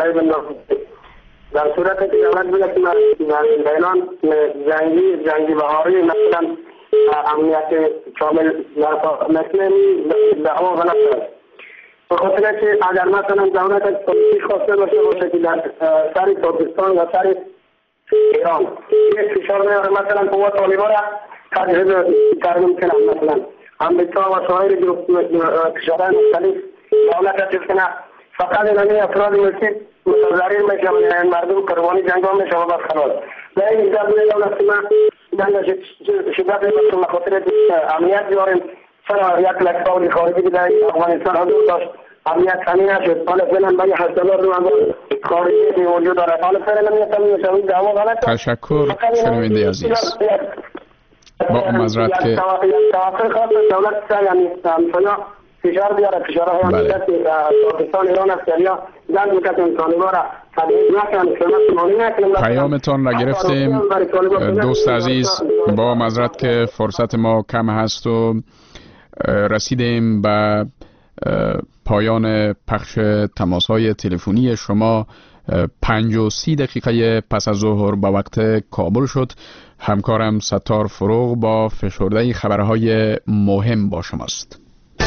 در صورت که دولت بگه که بیان جنگی جنگی بهاری مثلا امنیت کامل مثل دعوا غلط است. به خاطر که اگر مثلا دولت از پلیسی خواسته باشه باشه که در سر پاکستان و سر ایران یک فشار میاره مثلا قوات طالبان را تجهیز کرده میکنه، مثلا امریکا و سایر کشورهای مختلف دولت را چیز کنه، فقط این افراد که متضرر میشن، مردم قربانی جنگ ها میشن و بس خلاص. و این ایجاد میده دولت ما جنگ شدت میکنه خاطر امنیت بیاریم. چرا یک لکتاوری خارجی که در افغانستان حضور داشت امنیت کمی نشد، حالا فعلا باید هشت هزار دو هزار خارجی موجود دارد، حالا فعلا نمیتونم میشوید دعوا غلط. تشکر شنونده عزیز. با معذرت که توافق خاص دولت سر یعنی همسایا فشار بیاره، فشارهای امنیت پاکستان ایران است یا جنگ میکنن طالبان را تبعید نکنن، خدمت مالی نکنن. پیامتان را گرفتیم دوست عزیز. با معذرت که فرصت ما کم هست و رسیدیم به پایان پخش تماس‌های تلفنی شما. پنج و سی دقیقه پس از ظهر به وقت کابل شد. همکارم ستار فروغ با فشرده خبرهای مهم با شماست.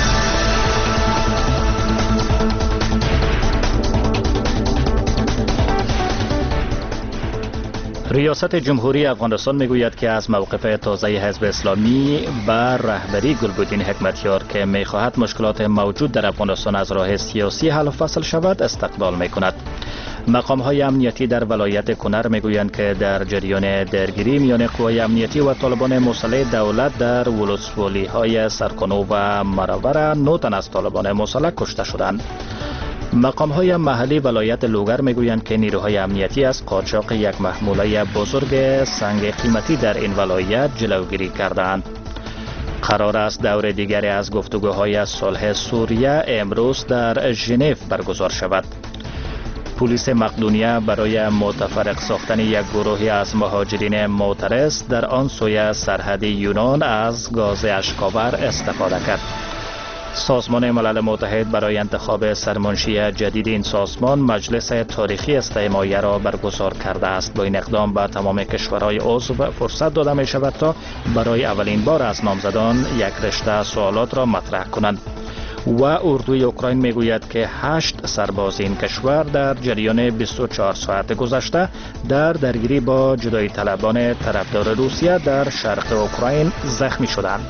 ریاست جمهوری افغانستان میگوید که از موقف تازه حزب اسلامی و رهبری گلبدین حکمتیار که میخواهد مشکلات موجود در افغانستان از راه سیاسی حل و فصل شود استقبال میکند. مقام های امنیتی در ولایت کنر میگویند که در جریان درگیری میان قوای امنیتی و طالبان مسلح دولت در ولسوالی های سرکانو و مراور نه تن از طالبان مسلح کشته شدند. مقام های محلی ولایت لوگر میگویند که نیروهای امنیتی از قاچاق یک محموله بزرگ سنگ قیمتی در این ولایت جلوگیری کردند. قرار است دور دیگری از گفتگوهای صلح سوریه امروز در ژنو برگزار شود. پلیس مقدونیه برای متفرق ساختن یک گروهی از مهاجرین معترض در آن سوی سرحد یونان از گاز اشکاور استفاده کرد. سازمان ملل متحد برای انتخاب سرمنشی جدید این سازمان مجلس تاریخی استماعیه را برگزار کرده است. با این اقدام به تمام کشورهای عضو فرصت داده می شود تا برای اولین بار از نامزدان یک رشته سوالات را مطرح کنند. و اردوی اوکراین میگوید که هشت سرباز این کشور در جریان بیست و چهار ساعت گذشته در درگیری با جدایی طلبان طرفدار روسیه در شرق اوکراین زخمی شدند.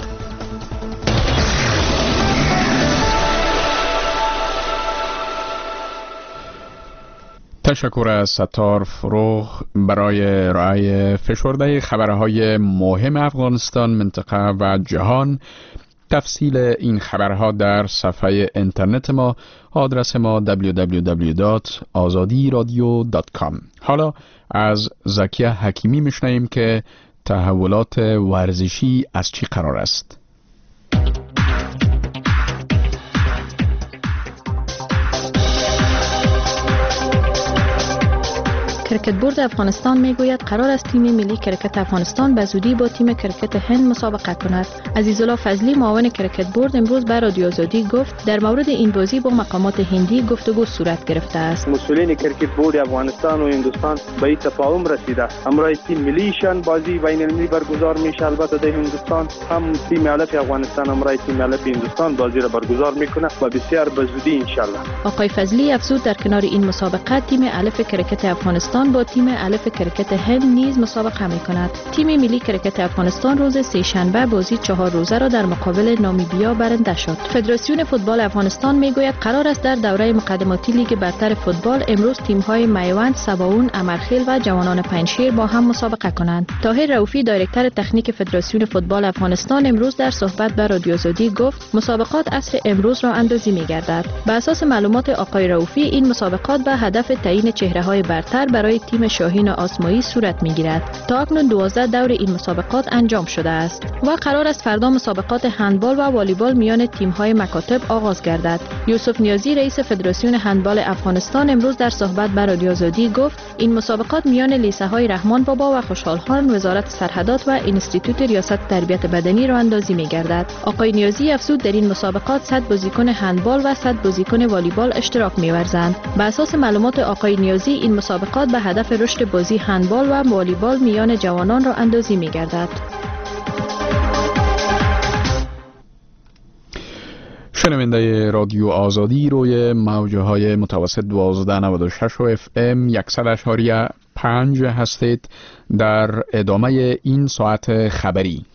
تشکر از ستار فروغ برای ارائه فشرده خبرهای مهم افغانستان، منطقه و جهان. تفصیل این خبرها در صفحه اینترنت ما، آدرس ما دبلیو دبلیو دبلیو دات آزادی رادیو دات کام. حالا از زکیه حکیمی میشنویم که تحولات ورزشی از چی قرار است. کرکت بورد افغانستان میگوید قرار است تیم ملی کرکت افغانستان به زودی با تیم کرکت هند مسابقه کند. عزیزالله فضلی معاون کرکت بورد امروز به رادیو آزادی گفت در مورد این بازی با مقامات هندی گفتگو صورت گرفته است. مسئولین کرکت بورد افغانستان و هندوستان به این تفاهم رسیده. امروز تیم ملیشان بازی بین المللی برگزار میشه. البته در هندوستان هم تیم علف افغانستان امروز تیم علف هندوستان بازی را برگزار میکنه و بسیار به زودی ان شاء الله. آقای فضلی افزود در کنار این مسابقه تیم علف کرکت افغانستان با تیم الف کرکت هند نیز مسابقه می کند. تیم ملی کرکت افغانستان روز سه شنبه بازی چهار روزه را در مقابل نامیبیا برنده شد. فدراسیون فوتبال افغانستان می گوید قرار است در دوره مقدماتی لیگ برتر فوتبال امروز تیم های میوند، سباون، امرخیل و جوانان پنجشیر با هم مسابقه کنند. طاهر رؤوفی دایرکتور تکنیک فدراسیون فوتبال افغانستان امروز در صحبت با رادیو آزادی گفت مسابقات عصر امروز را اندازی می گردد. بر اساس معلومات آقای رؤوفی این مسابقات به هدف تعیین چهره های برتر برای تیم شاهین آسمایی صورت میگیرد. تا اکنون دوازده دور این مسابقات انجام شده است و قرار است فردا مسابقات هندبال و والیبال میان تیم های مکاتب آغاز گردد. یوسف نیازی رئیس فدراسیون هندبال افغانستان امروز در صحبت با رادیو آزادی گفت این مسابقات میان لیسه های رحمان بابا و خوشحال خان، وزارت سرحدات و اینستیتوت ریاست تربیت بدنی را اندازی میگردد. آقای نیازی افزود در این مسابقات صد بازیکن هندبال و صد بازیکن والیبال اشتراک می‌ورزند. بر اساس معلومات آقای نیازی این مسابقات به هدف رشد بازی هندبال و والیبال میان جوانان را اندازی می‌گردد. شنونده رادیو آزادی روی موجه های متوسط دوازده نود و شش و اف ام صد اشاری پنج هستید در ادامه این ساعت خبری.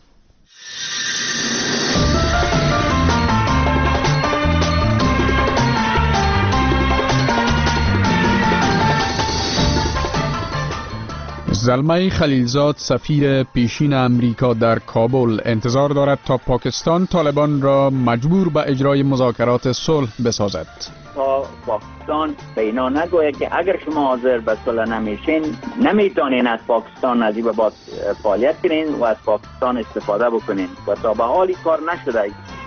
زلمه خلیلزاد سفیر پیشین امریکا در کابل انتظار دارد تا پاکستان طالبان را مجبور به اجرای مذاکرات صلح بسازد. تا پاکستان به اینا نگوید که اگر شما حاضر به صلح نمیشین نمیتونین از پاکستان از این به بعد فعالیت کنین و از پاکستان استفاده بکنین و تا به حالی کار نشده.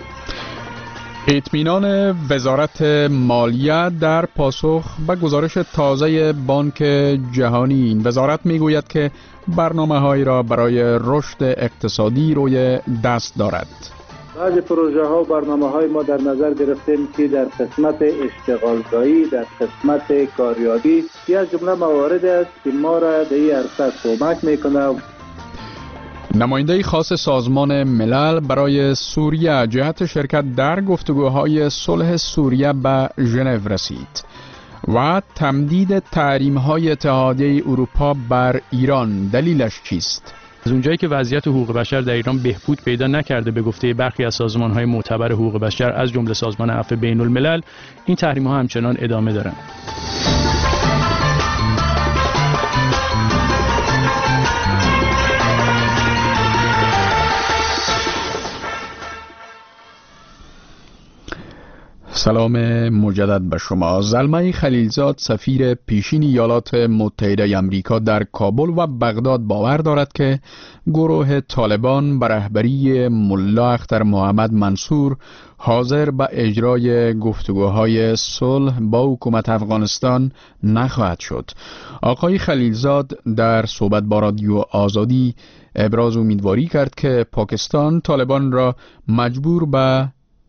اطمینان وزارت مالیه در پاسخ به گزارش تازه بانک جهانی. این وزارت میگوید که برنامه‌هایی را برای رشد اقتصادی روی دست دارد. بعض پروژه ها و برنامه های ما در نظر گرفتیم که در قسمت اشتغالزایی، در قسمت کاریابی یکی از جمله موارد است که ما را در این عرصه کمک میکنه. نماینده خاص سازمان ملل برای سوریه جهت شرکت در گفتگوهای صلح سوریه به ژنو رسید و تمدید تحریم‌های اتحادیه اروپا بر ایران دلیلش چیست؟ از اونجایی که وضعیت حقوق بشر در ایران بهبود پیدا نکرده به گفته برخی از سازمان‌های معتبر حقوق بشر از جمله سازمان عفو بین الملل، این تحریم‌ها همچنان ادامه دارند. سلام مجدد به شما. زلمه خلیلزاد سفیر پیشین ایالات متحده آمریکا در کابل و بغداد باور دارد که گروه طالبان به رهبری ملا اختر محمد منصور حاضر به اجرای گفتگوهای صلح با حکومت افغانستان نخواهد شد. آقای خلیلزاد در صحبت با رادیو آزادی ابراز امیدواری کرد که پاکستان طالبان را مجبور به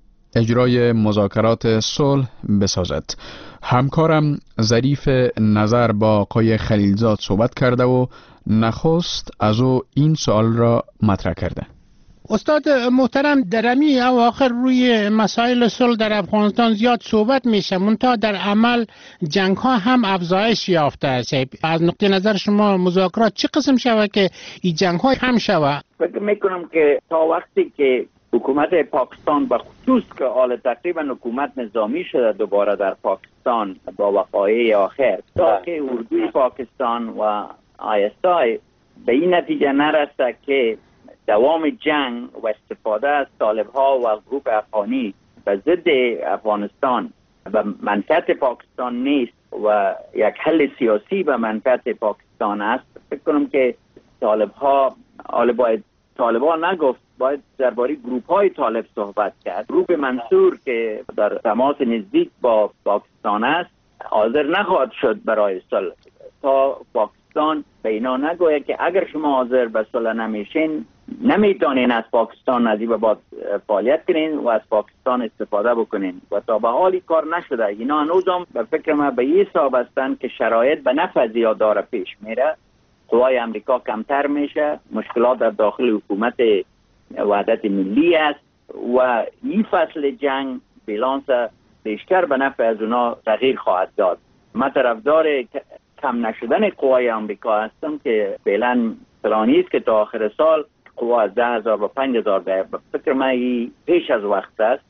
اجرای مذاکرات صلح بسازد. همکارم ظریف نظر با آقای خلیلزاد صحبت کرده و نخست از او این سوال را مطرح کرده. استاد محترم، درمی اواخر روی مسائل صلح در افغانستان زیاد صحبت میشه، منتها در عمل جنگ ها هم افزایش یافته است. از نقطه نظر شما مذاکرات چه قسم شود که این جنگ ها کم شود؟ فکر میکنم که تا وقتی که حکومت پاکستان به خصوص که حال تقریبا حکومت نظامی شده دوباره در پاکستان با وقایع آخر، تا که اردوی پاکستان و آی اس آی به این نتیجه نرسه که دوام جنگ و استفاده از طالب‌ها و گروه افغانی به ضد افغانستان به منفعت پاکستان نیست و یک حل سیاسی به منفعت پاکستان است، فکر کنم که طالب‌ها حالا باید طالبان نگفت، باید درباره گروپ های طالب صحبت کرد. گروپ منصور که در تماس نزدیک با پاکستان است حاضر نخواهد شد برای صلح تا پاکستان به اینا نگوید که اگر شما حاضر به صلح نمیشین نمیتونین از پاکستان از این به بعد فعالیت کنین و از پاکستان استفاده بکنین و تا به حالی کار نشده. اینا هنوزم به فکر ما به این حساب هستند که شرایط به نفع زیادار پیش میره، قوای امریکا کمتر میشه، مشکلات در داخل حکومت وحدت ملی است و این فصل جنگ بیلانس بیشتر به نفع از اونا تغییر خواهد داد. من طرفدار کم نشدن قوای امریکا هستم که فعلا پلانی است که تا آخر سال قوا از ده هزار و پنج هزار به فکر من پیش از وقت است.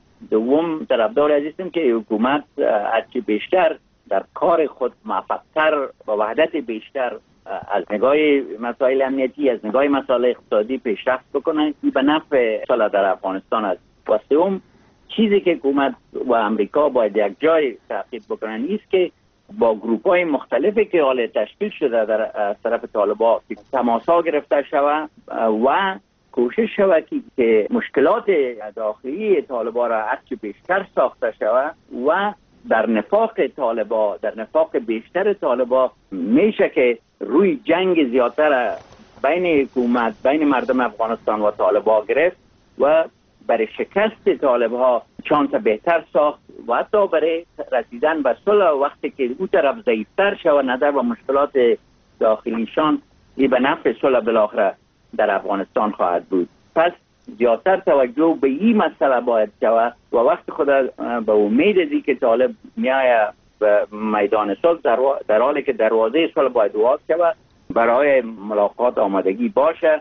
دوم طرفدار هستم که حکومت هرچی بیشتر در کار خود موفق‌تر و وحدت بیشتر از نگاه مسائل امنیتی، از نگاه مسائل اقتصادی پیشرفت بکنن که به نفع صلح در افغانستان است. و سوم چیزی که حکومت و امریکا باید یک جای تعقیب بکنن است که با گروپ های مختلفی که حال تشکیل شده در از طرف طالبان تماسا گرفته شود و کوشش شود که مشکلات داخلی طالبان را هرچی بیشتر ساخته شود و در نفاق طالبان، در نفاق بیشتر طالبان میشه که روی جنگ زیادتر بین حکومت، بین مردم افغانستان و طالبان گرفت و برای شکست طالبها چانس بهتر ساخت و حتی برای رسیدن به صلح وقتی که اون طرف ضعیفتر شود نظر و مشکلات داخلیشان این به نفع صلح بالاخره در افغانستان خواهد بود. پس زیادتر توجه به این مسئله باید شود و وقت خود به امید ازی که طالب میایه به میدان صلح در, در حالی که دروازه صلح باید باز شود برای ملاقات آمادگی باشه.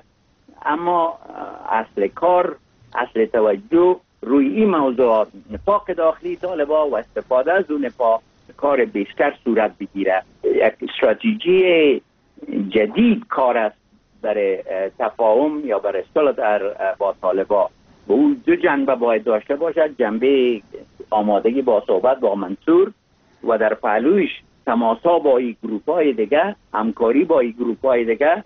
اما اصل کار، اصل توجه روی این موضوعات نفاق داخلی طالبا و استفاده از اون نفاق کار بیشتر صورت بگیره. یک استراتژی جدید کار است برای تفاهم یا برای صلح در با طالبا. به اون دو جنبه باید داشته باشد، جنبه آمادگی با صحبت با منصور و در پهلوش تماسا با این گروپ های دیگه، همکاری با این گروپ های دیگه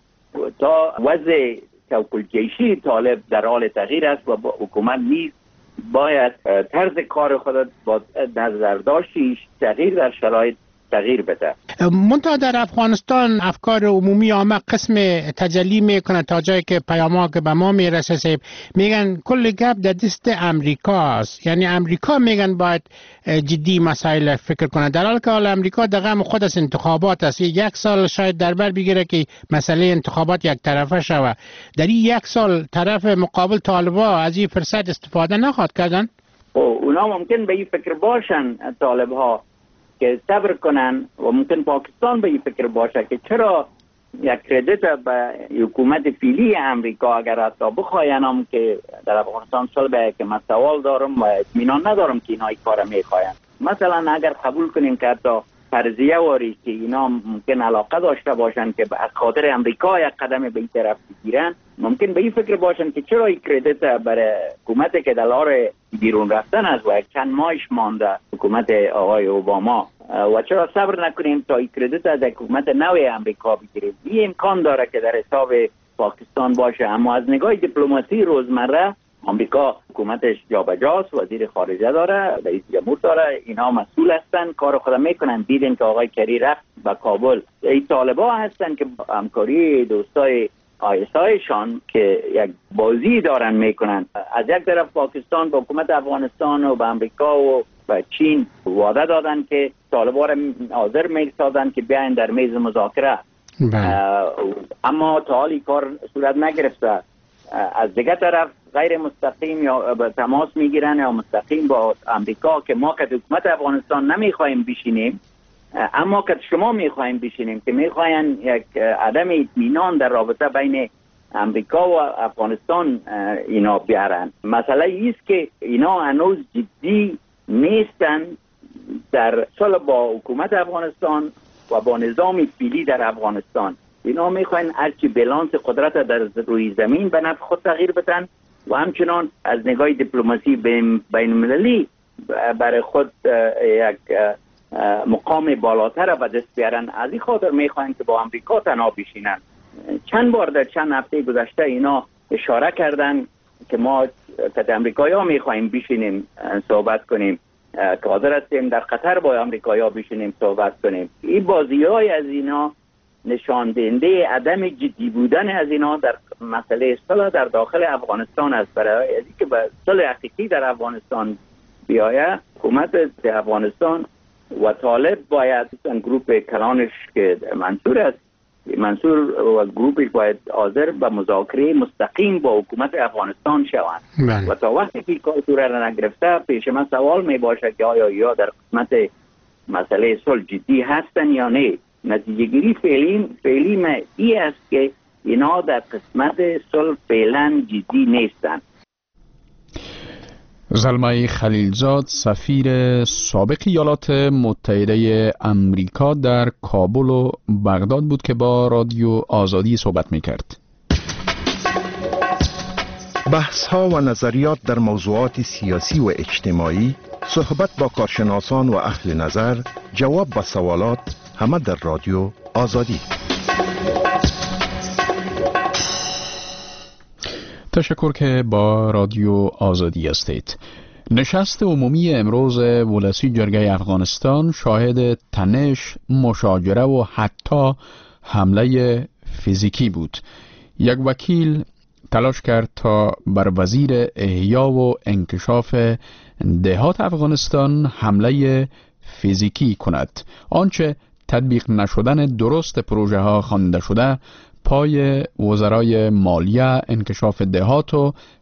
تا وضع توکل جیشی طالب در حال تغییر است و حکومت نیز باید طرز کار خود با نظر داشتیش تغییر در شرایط تغییر بده. منتها در افغانستان افکار عمومی آمه قسم تجلی میکنه تا جایی که پیام‌ها که به ما میرسه سیب میگن کل گپ در دست امریکا است، یعنی امریکا میگن باید جدی مسائل فکر کنه، در حالی که حال امریکا در غم خود از انتخابات است. یک سال شاید در بر بگیره که مسئله انتخابات یک طرفه شود. در این یک سال طرف مقابل طالبا از این فرصت استفاده نخواهد کردن؟ اونا ممکن به این فکر باشن طالبها که صبر کنن و ممکن پاکستان به این فکر باشه که چرا یک کردیت به حکومت فعلی امریکا اگر حتی بخواین که در افغانستان صلح که من سوال دارم و اطمینان ندارم که اینا این کار میخواین. مثلا اگر قبول کنیم که حتی فرضیه واری که اینا ممکن علاقه داشته باشن که از خاطر امریکا یک قدم به این طرف بگیرن، ممکن به این فکر باشن که چرا این کردیت برای حکومت که دلار بیرون رفتن از و چند ماهش مانده حکومت آقای اوباما و چرا صبر نکنیم تا این کردیت از حکومت نوی امریکا بگیریم. این امکان داره که در حساب پاکستان باشه، اما از نگاه دیپلماسی روزمره امریکا حکومتش جابجاست، وزیر خارجه داره، رئیس جمهور داره، اینا مسئول هستن، کار خود میکنن. دیدن که آقای کری رفت به کابل. این طالبا هستن که همکاری دوستای آیسایشان که یک بازی دارن میکنن. از یک طرف پاکستان با حکومت افغانستان و به امریکا و به چین وعده دادن که طالبا را حاضر میسازن که بیاین در میز مذاکره، اما تا حالی کار صورت نگرفته. از دیگه طرف غیر مستقیم یا به تماس میگیرن یا مستقیم با امریکا که ما که حکومت افغانستان نمیخوایم بشینیم، اما که شما میخوایم بشینیم، که میخواین یک عدم اطمینان در رابطه بین امریکا و افغانستان اینا بیارن. مسئله ایست که اینا هنوز جدی نیستن در صلح با حکومت افغانستان و با نظام فعلی در افغانستان. اینا میخواین هرچی بالانس قدرت در روی زمین به نفع خود تغییر بدن و همچنان از نگاه دیپلماسی بین المللی برای خود یک مقام بالاتر به دست بیارن. از این خاطر میخواین که با امریکا تنها بشینن. چند بار در چند هفته گذشته اینا اشاره کردن که ما که امریکایی ها میخوایم بشینیم صحبت کنیم، که حاضر هستیم در قطر با امریکایی ها بشینیم صحبت کنیم. این بازی های از اینا نشان دهنده عدم جدی بودن از اینا در مسئله صلح در داخل افغانستان است. برای از اینکه به صلح حقیقی در افغانستان بیایه، حکومت افغانستان و طالب باید گروپ کلانش که منصور است، منصور و گروپش باید حاضر به مذاکره مستقیم با حکومت افغانستان شوند. و تا وقتی که کار صورت نگرفته، پیش من سوال می باشه که آیا یا در قسمت مسئله صلح جدی هستن یا نه. نتیجه گیری فعلی فعلی ما ای است که اینا در قسمت صلح فعلا جدی نیستن. زلمه خلیلزاد سفیر سابق ایالات متحده امریکا در کابل و بغداد بود که با رادیو آزادی صحبت میکرد. بحث ها و نظریات در موضوعات سیاسی و اجتماعی، صحبت با کارشناسان و اهل نظر، جواب به سوالات، همه در رادیو آزادی. تشکر که با رادیو آزادی هستید. نشست عمومی امروز ولسی جرگه افغانستان شاهد تنش، مشاجره و حتی حمله فیزیکی بود. یک وکیل تلاش کرد تا بر وزیر احیا و انکشاف دهات افغانستان حمله فیزیکی کند. آنچه تطبیق نشدن درست پروژه ها خوانده شده پای وزرای مالیه، انکشاف دهات و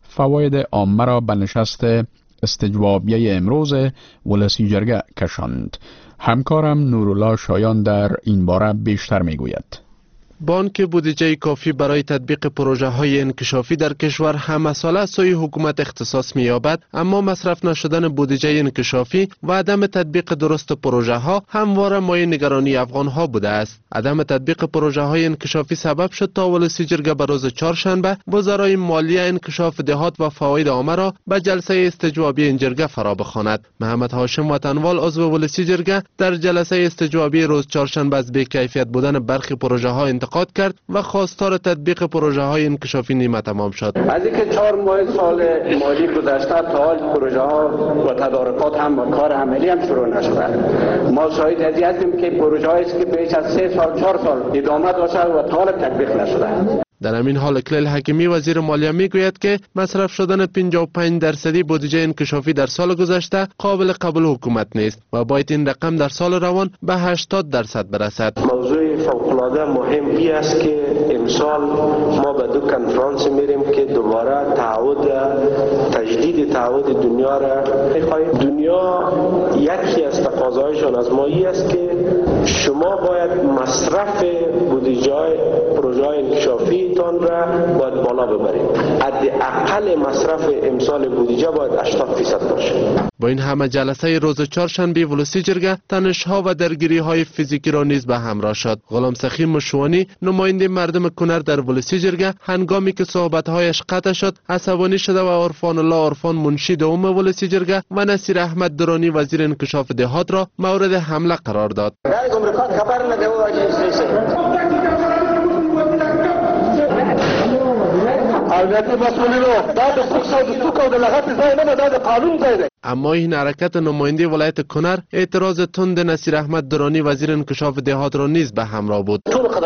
فواید عامه را به نشست استجوابیه امروز ولسی جرگه کشاند. همکارم نورالله شایان در این باره بیشتر میگوید. بانک بودجه کافی برای تطبیق پروژه های انکشافی در کشور همه ساله از سوی حکومت اختصاص می‌یابد، اما مصرف نشدن بودجه انکشافی و عدم تطبیق درست پروژه ها همواره مایه نگرانی افغان ها بوده است. عدم تطبیق پروژه های انکشافی سبب شد تا ولسی جرگه به روز چهارشنبه وزرای مالیه، انکشاف دهات و فواید عامه را به جلسه استجوابی این جرگه فرا بخواند. محمد هاشم وطنوال عضو ولسی جرگه در جلسه استجوابی روز چهارشنبه از بی‌کیفیت بودن برخی پروژه ها انتقاد کرد و خواستار تطبیق پروژه های انکشافی نیمه تمام شد. از اینکه چهار ماه سال مالی گذشته تا حال پروژه ها و تدارکات هم کار عملی هم شروع نشده. ما شاهد ازی هستیم که پروژه هایی که بیش از سه سال چهار سال ادامه داشته و تا حال تطبیق نشده. در همین حال اکلیل حکیمی وزیر مالیه میگوید که مصرف شدن پنجاه و پنج درصدی بودجه انکشافی در سال گذشته قابل قبول حکومت نیست و باید این رقم در سال روان به هشتاد درصد برسد. موضوع فوق‌العاده مهم این است که امسال ما به دو کنفرانس میریم که دوباره تعهد تجدید تعهد دنیا را می‌خواهیم. دنیا یکی از تقاضایشان از ما این است که شما باید مصرف بودجه پروژه انکشافی تان را باید بالا ببرید. حداقل مصرف امسال بودجه باید هشتاد درصد باشه. با این همه جلسه روز چهارشنبه ولسی جرگه تنش‌ها و درگیری‌های فیزیکی را نیز به همراه شد. غلام سخی مشوانی نماینده مردم کنر در ولسی جرگه هنگامی که صحبت‌هایش قطع شد عصبانی شده و عرفان الله عرفان منشی دوم ولسی جرگه و نصیر احمد درانی وزیر انکشاف دهات را مورد حمله قرار داد. اما این حرکت نماینده ولایت کنر اعتراض تند نصیر احمد درانی وزیر انکشاف دهات را نیز به همراه بود.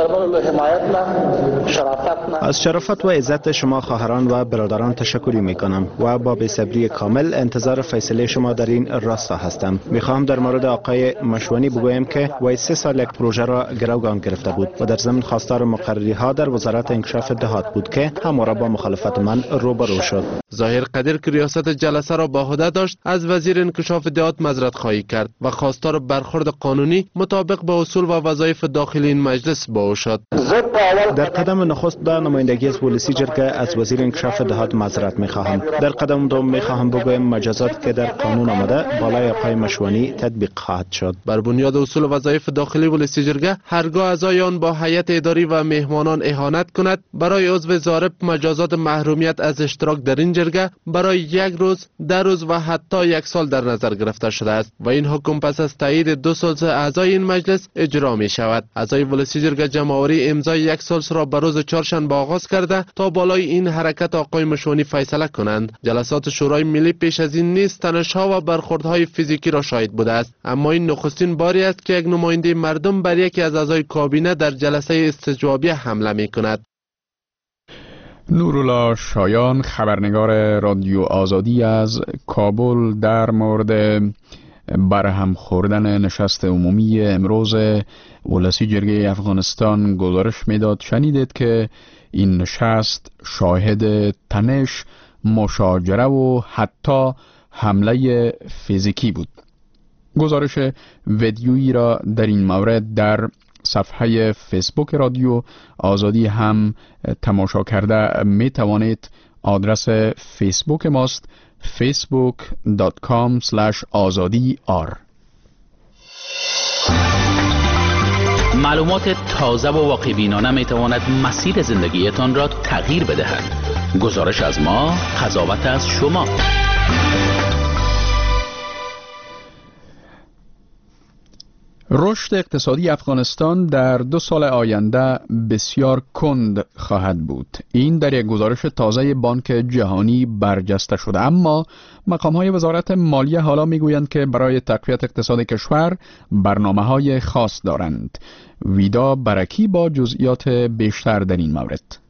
از شرافت و عزت شما خواهران و برادران تشکر میکنم و با بی‌صبری کامل انتظار فیصله شما در این راستا هستم. میخواهم در مورد آقای مشوانی بگویم که وی سه سال یک پروژه را گروگان گرفته بود و در ضمن خواستار مقرری ها در وزارت انکشاف دهات بود که همواره با مخالفت من روبرو شد. ظاهر قدیر که ریاست جلسه را به عهده داشت از وزیر انکشاف دهات معذرت خواهی کرد و خواستار برخورد قانونی مطابق با اصول و وظایف داخلی این مجلس با او شد. در قدم نخست به نمایندگی از ولسی جرگه از وزیر انکشاف دهات معذرت میخواهم. در قدم دوم میخواهم بگویم مجازات که در قانون آمده بالای آقای مشوانی تطبیق خواهد شد. بر بنیاد اصول وظایف داخلی ولسی جرگه هرگاه اعضای آن با هیئت اداری و مهمانان اهانت کند برای عضو ضارب مجازات محرومیت از اشتراک در این جرگه برای یک روز، ده روز و حتی یک سال در نظر گرفته شده است و این حکم پس از تایید دو ثلث اعضای این مجلس اجرا می شود. اعضای ولسی جرگه جمع‌آوری امضای یک ثلث را به روز چهارشنبه آغاز کرده تا بالای این حرکت آقای مشوانی فیصله کنند. جلسات شورای ملی پیش از این نیز تنش‌ها و برخوردهای فیزیکی را شاهد بوده است، اما این نخستین باری است که یک نماینده مردم بر یکی از اعضای کابینه در جلسه استجوابی حمله می کند. نورالله شایان خبرنگار رادیو آزادی از کابل در مورد برهم خوردن نشست عمومی امروز ولسی جرگه افغانستان گزارش میداد. شنیدید که این نشست شاهد تنش، مشاجره و حتی حمله فیزیکی بود. گزارش ویدیویی را در این مورد در صفحه فیسبوک رادیو آزادی هم تماشا کرده می توانید. آدرس فیسبوک ماست فیسبوک دات کام اسلش آزادی آر. معلومات تازه و واقع بینانه می تواند مسیر زندگیتان را تغییر بدهد. گزارش از ما، قضاوت از شما. رشد اقتصادی افغانستان در دو سال آینده بسیار کند خواهد بود. این در یک گزارش تازه بانک جهانی برجسته شده، اما مقام‌های وزارت مالیه حالا میگویند که برای تقویت اقتصاد کشور برنامه‌های خاص دارند. ویدا برکی با جزئیات بیشتر در این مورد.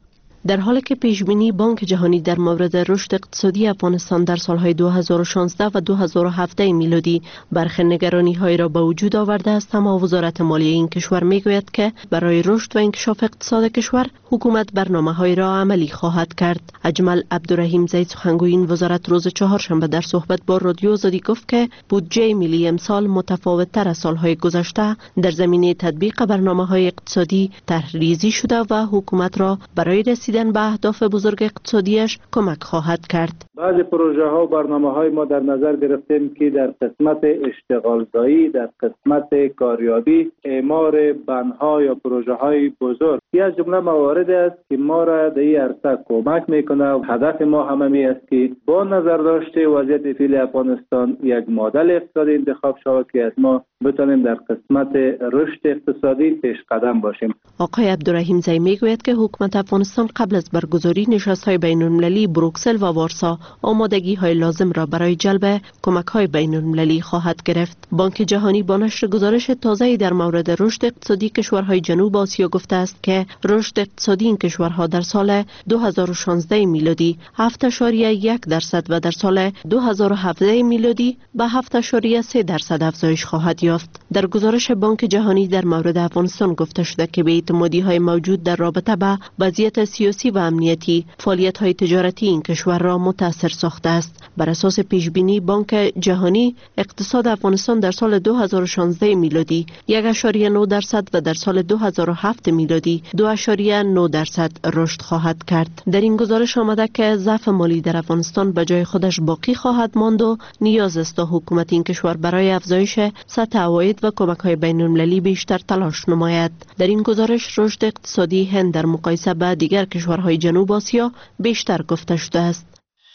در حالی که پیشبینی بانک جهانی در مورد رشد اقتصادی افغانستان در سالهای دو هزار و شانزده و دو هزار و هفده میلادی برخی نگرانی‌های را به وجود آورده است، اما وزارت مالیه این کشور میگوید که برای رشد و انکشاف اقتصاد کشور حکومت برنامه‌های را عملی خواهد کرد. اجمل عبدالرحیم زید سخنگوی این وزارت روز چهارشنبه در صحبت با رادیو آزادی گفت که بودجه ملی امسال متفاوت‌تر از سالهای گذشته در زمینه تطبیق برنامه‌های اقتصادی طرح‌ریزی شده و حکومت را برای رسیدن به اهداف بزرگ اقتصادیش کمک خواهد کرد. بعضی پروژه ها و برنامه های ما در نظر گرفتیم که در قسمت اشتغالزایی، در قسمت کاریابی، اعمار بنها یا پروژه های بزرگ یا از جمله موارد است که ما را در این عرصه کمک میکنه و هدف ما هممی است که با نظر داشته وضعیت فعلی افغانستان یک مدل اقتصادی انتخاب شود که از ما بتونیم در قسمت رشد اقتصادی پیش قدم باشیم. آقای عبدالرحیم زی میگوید که حکومت افغانستان قبل از برگزاری نشست‌های بین‌المللی بروکسل و وارسا آمادگی‌های لازم را برای جلب کمک‌های بین‌المللی خواهد گرفت. بانک جهانی با نشر گزارش تازه‌ای در مورد رشد اقتصادی کشورهای جنوب آسیا گفته است که رشد اقتصادی این کشورها در سال دو هزار و شانزده میلادی هفت اشاریه یک درصد و در سال دو هزار و هفده میلادی به هفت اشاریه سه درصد افزایش خواهد یافت. در گزارش بانک جهانی در مورد افغانستان گفته شده که به اعتمادی‌های موجود در رابطه با وضعیت سیاسی و امنیتی فعالیت‌های تجارتی این کشور را متاثر ساخته است. بر اساس پیشبینی بانک جهانی اقتصاد افغانستان در سال دو هزار و شانزده میلادی یک اشاریه نه درصد و در سال دو هزار و هفت میلادی دو اشاریه نه درصد رشد خواهد کرد. در این گزارش آمده که ضعف مالی در افغانستان به جای خودش باقی خواهد ماند و نیاز است تا حکومت این کشور برای افزایش سطح عواید و کمک‌های بین‌المللی بیشتر تلاش نماید. در این گزارش رشد اقتصادی هند در مقایسه با دیگر کشورهای جنوب آسیا بیشتر گفته شده است.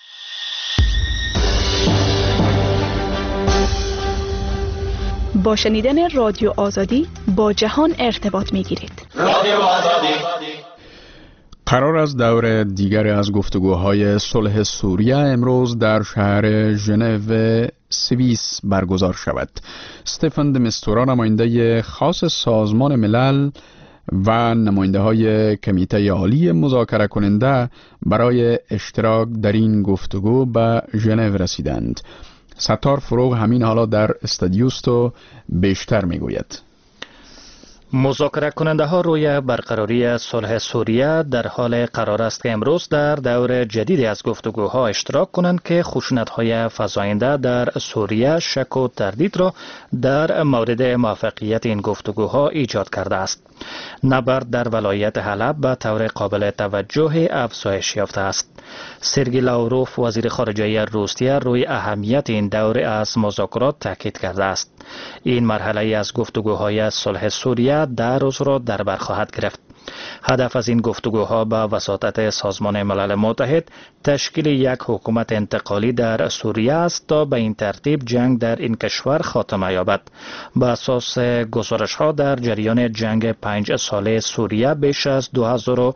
با شنیدن رادیو آزادی با جهان ارتباط می‌گیرید. رادیو آزادی. قرار است دور دیگر از گفتگوهای صلح سوریه امروز در شهر ژنو سوئیس برگزار شود. استفان د مستورا نماینده خاص سازمان ملل و نماینده های کمیته عالی مذاکره کننده برای اشتراک در این گفتگو به ژنو رسیدند. ستار فروغ همین حالا در استادیوست و بیشتر میگوید. مذاکره کننده ها روی برقراری صلح سوریه در حال قرار است که امروز در دور جدیدی از گفتگوها اشتراک کنند که خشونت های فزاینده در سوریه شک و تردید را در مورد موفقیت این گفتگوها ایجاد کرده است. نبرد در ولایت حلب به طور قابل توجه افزایش یافته است. سرگی لاوروف وزیر خارجه روسیه روی اهمیت این دور از مذاکرات تاکید کرده است. این مرحله از گفتگوهای صلح سوریه در روز را در بر خواهد گرفت. هدف از این گفتگوها با وساطت سازمان ملل متحد تشکیل یک حکومت انتقالی در سوریه است تا به این ترتیب جنگ در این کشور خاتمه یابد. بر اساس گزارش ها در جریان جنگ پنج ساله سوریه بیش از دو هزار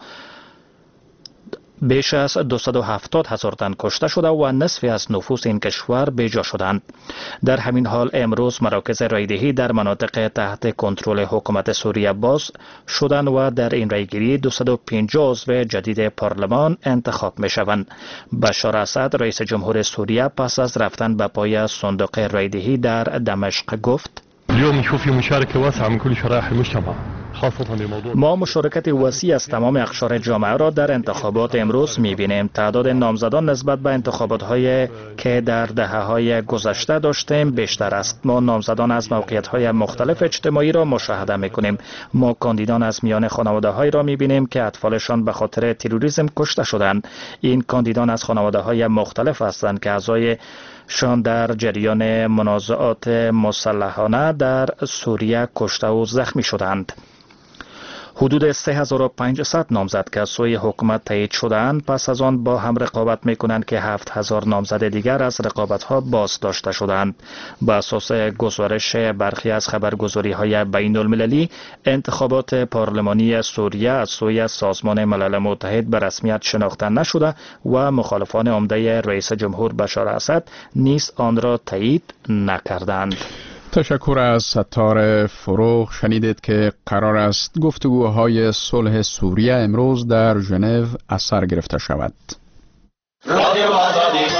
بیش از دویست و هفتاد هزار تن کشته شده و نصفی از نفوس این کشور بیجا شدند. در همین حال امروز مراکز رایدهی در مناطق تحت کنترل حکومت سوریه باز شدند و در این رایگیری دویست و پنجاه عضو جدید پارلمان انتخاب می شوند. بشار اسد رئیس جمهور سوریه پس از رفتن به پای صندوق رایدهی در دمشق گفت: ما مشارکت وسیع از تمام اقشار جامعه را در انتخابات امروز می‌بینیم. تعداد نامزدان نسبت به انتخابات‌هایی که در دهه‌های گذشته داشتیم بیشتر است. ما نامزدان از موقعیت‌های مختلف اجتماعی را مشاهده می‌کنیم. ما کاندیدان از میان خانواده‌هایی را می‌بینیم که اطفالشان به خاطر تروریسم کشته شدند. این کاندیدان از خانواده‌های مختلف هستند که اعضای شان در جریان منازعات مسلحانه در سوریه کشته و زخمی شدند. حدود سه هزار و پانصد نامزد که از سوی حکومت تایید شدند پس از آن با هم رقابت می‌کنند که هفت هزار نامزد دیگر از رقابت‌ها باز داشته شدند. با اساس گزارش برخی از خبرگزاری‌های بین‌المللی، انتخابات پارلمانی سوریه از سوی سازمان ملل متحد به رسمیت شناخته نشده و مخالفان عمده رئیس جمهور بشار اسد نیز آن را تایید نکردند. تشکر از ستار فروغ. شنیدید که قرار است گفتگوهای صلح سوریه امروز در ژنو از سر گرفته شود. رادیو آزادی.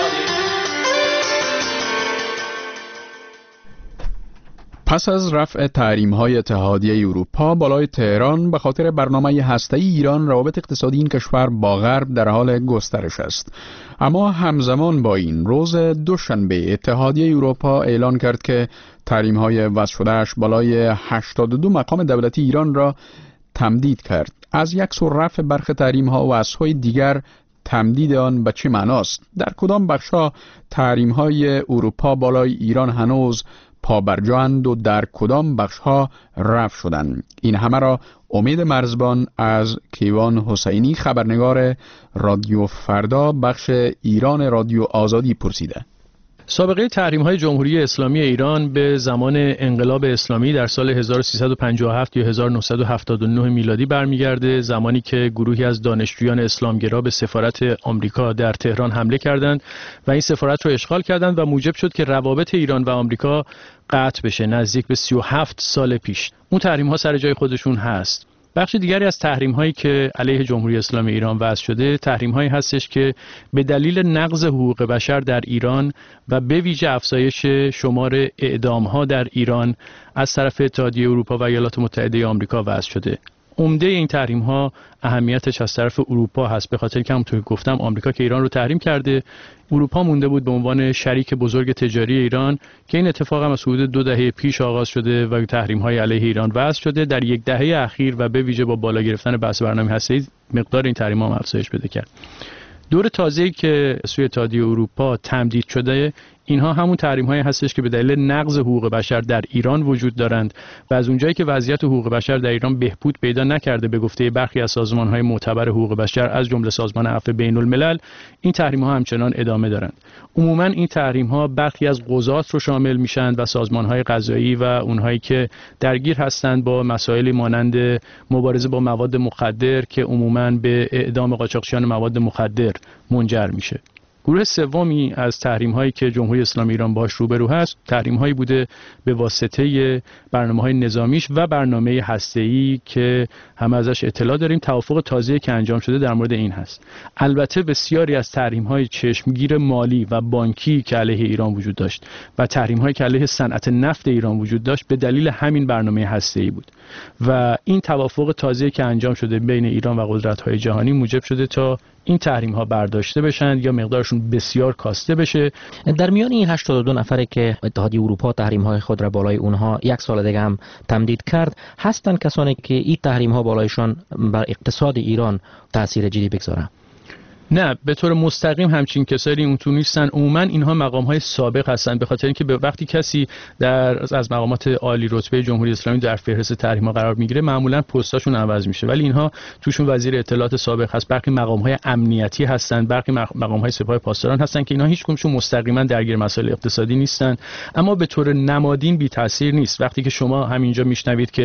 پس از رفع تحریم‌های اتحادیه اروپا بالای تهران به خاطر برنامه هسته‌ای ایران، روابط اقتصادی این کشور با غرب در حال گسترش است. اما همزمان با این، روز دوشنبه اتحادیه اروپا اعلان کرد که تحریم‌های وضع شده‌اش بالای هشتاد و دو مقام دولتی ایران را تمدید کرد. از یک سو رفع برخی تحریم‌ها و از سوی دیگر تمدید آن به چه معناست؟ در کدام بخش‌ها تحریم‌های اروپا بالای ایران هنوز پابرجااند و در کدام بخش‌ها رفع شدند؟ این همه را امید مرزبان از کیوان حسینی، خبرنگار رادیو فردا بخش ایران رادیو آزادی پرسیده. سابقه تحریم‌های جمهوری اسلامی ایران به زمان انقلاب اسلامی در سال هزار و سیصد و پنجاه و هفت یا هزار و نهصد و هفتاد و نه میلادی برمیگرده، زمانی که گروهی از دانشجویان اسلامگرا به سفارت آمریکا در تهران حمله کردند و این سفارت را اشغال کردند و موجب شد که روابط ایران و آمریکا قطع بشه نزدیک به سی و هفت سال پیش. اون تحریم‌ها سر جای خودشون هست. بخش دیگری از تحریم‌هایی که علیه جمهوری اسلامی ایران وضع شده، تحریم‌هایی هستش که به دلیل نقض حقوق بشر در ایران و به ویژه افزایش شمار اعدام‌ها در ایران از طرف اتحادیه اروپا و ایالات متحده آمریکا وضع شده. عمده این تحریم ها اهمیتش از طرف اروپا هست، به خاطر که همونطور که گفتم آمریکا که ایران رو تحریم کرده، اروپا مونده بود به عنوان شریک بزرگ تجاری ایران که این اتفاق هم از حدود دو دهه پیش آغاز شده و تحریم های علیه ایران وضع شده. در یک دهه اخیر و به ویژه با بالا گرفتن بحث برنامه هسته‌ای مقدار این تحریم ها افزایش پیدا کرد. دور تازه‌ای که سوی اتحادیه اروپا تمدید شده، اینها همون تحریم‌هایی هستش که به دلیل نقض حقوق بشر در ایران وجود دارند و از اونجایی که وضعیت حقوق بشر در ایران بهبود پیدا نکرده به گفته برخی از سازمان‌های معتبر حقوق بشر از جمله سازمان عفو بین‌الملل، این تحریم‌ها همچنان ادامه دارند. عموماً این تحریم‌ها برخی از قضات رو شامل میشن و سازمان‌های قضایی و اونهایی که درگیر هستند با مسائلی مانند مبارزه با مواد مخدر که عموماً به اعدام قاچاقچیان مواد مخدر منجر میشه. گروه سومی از تحریم‌هایی که جمهوری اسلامی ایران باش روبرو هست، تحریم‌هایی بوده به واسطه برنامه‌های نظامیش و برنامه هسته‌ای که همه ازش اطلاع داریم. توافق تازه‌ای که انجام شده در مورد این هست. البته بسیاری از تحریم‌های چشمگیر مالی و بانکی که علیه ایران وجود داشت و تحریم‌هایی که علیه صنعت نفت ایران وجود داشت به دلیل همین برنامه هسته‌ای بود و این توافق تازه‌ای که انجام شده بین ایران و قدرت‌های جهانی موجب شده تا این تحریم ها برداشته بشن یا مقدارشون بسیار کاسته بشه. در میان این هشتاد و دو نفری که اتحادیه اروپا تحریم های خود را بالای اونها یک سال دیگه هم تمدید کرد، هستن کسانی که این تحریم ها بالایشان بر اقتصاد ایران تاثیر جدی بگذاره؟ نه، به طور مستقیم همچین کسایی اون تو نیستن. عموما اینها مقام های سابق هستن، به خاطر اینکه به وقتی کسی در از مقامات عالی رتبه جمهوری اسلامی در فهرست تحریم ها قرار میگیره، معمولا پستاشون عوض میشه، ولی اینها توشون وزیر اطلاعات سابق هست، برخی مقام های امنیتی هستن، برخی مقام های سپاه پاسداران هستن که اینها هیچ کدومشون مستقیما درگیر مسائل اقتصادی نیستن، اما به طور نمادین بی تاثیر نیست. وقتی که شما همینجا میشنوید که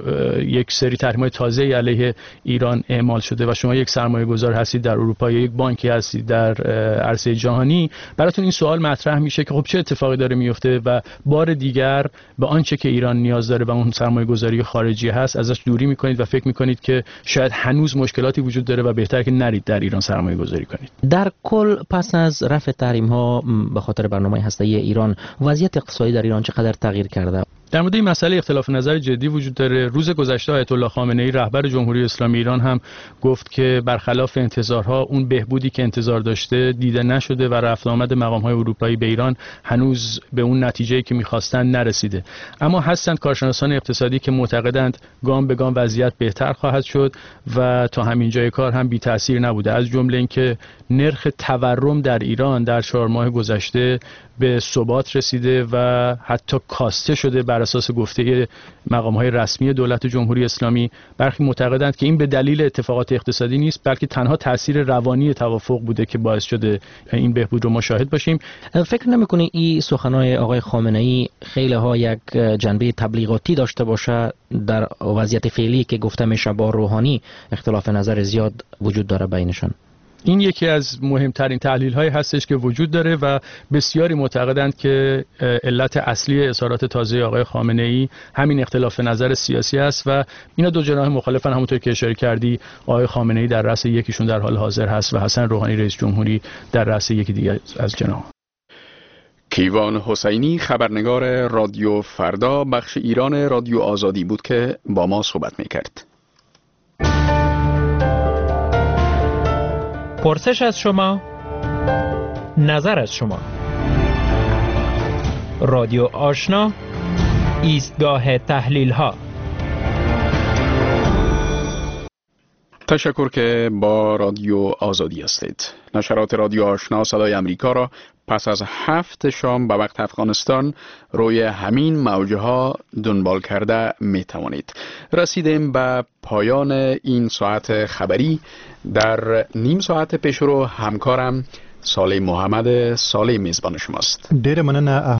یک سری تحریم های تازه علیه ایران اعمال شده و شما یک سرمایه‌گذار هستید در اروپا یا بانکی هستید در عرصه جهانی، براتون این سوال مطرح میشه که خب چه اتفاقی داره میفته و بار دیگر به آنچه که ایران نیاز داره و اون سرمایه گذاری خارجی هست ازش دوری میکنید و فکر میکنید که شاید هنوز مشکلاتی وجود داره و بهتره که نرید در ایران سرمایه گذاری کنید. در کل پس از رفع تحریم ها به خاطر برنامه هسته‌ای ایران، وضعیت اقتصادی در ایران چقدر تغییر کرده؟ در مورد این مسئله اختلاف نظر جدی وجود داره. روز گذشته آیت الله خامنه‌ای رهبر جمهوری اسلامی ایران هم گفت که برخلاف انتظارها اون بهبودی که انتظار داشته دیده نشده و رفت آمد مقام‌های اروپایی به ایران هنوز به اون نتیجه‌ای که می‌خواستن نرسیده. اما هستند کارشناسان اقتصادی که معتقدند گام به گام وضعیت بهتر خواهد شد و تا همین جای کار هم بی تاثیر نبوده، از جمله اینکه نرخ تورم در ایران در چهار ماه گذشته به ثبات رسیده و حتی کاسته شده بر اساس گفته مقام‌های رسمی دولت جمهوری اسلامی. برخی معتقدند که این به دلیل اتفاقات اقتصادی نیست، بلکه تنها تاثیر روانی توافق بوده که باعث شده این بهبود رو ما شاهد باشیم. فکر نمی‌کنی این سخنان آقای خامنه‌ای خیلی ها یک جنبه تبلیغاتی داشته باشه در وضعیت فعلی که گفته میشه با روحانی اختلاف نظر زیاد وجود داره بینشان؟ این یکی از مهمترین تحلیل های هستش که وجود داره و بسیاری معتقدند که علت اصلی اظهارات تازه آقای خامنه ای همین اختلاف نظر سیاسی است و اینا دو جناح مخالفن. همونطور که اشاره کردی آقای خامنه ای در رأس یکیشون در حال حاضر هست و حسن روحانی رئیس جمهوری در رأس یکی دیگه از جناح. کیوان حسینی خبرنگار رادیو فردا بخش ایران رادیو آزادی بود که با ما صحبت می‌کرد. پرسش از شما، نظر از شما. رادیو آشنا، ایستگاه تحلیل ها. تشکر که با رادیو آزادی هستید. نشرات رادیو آشنا صدای امریکا را پس از هفت شام به وقت افغانستان روی همین موجه ها دنبال کرده می توانید. رسیدیم به پایان این ساعت خبری. در نیم ساعت پیشرو همکارم صالح محمد صالح میزبان شماست. ډیر مننه.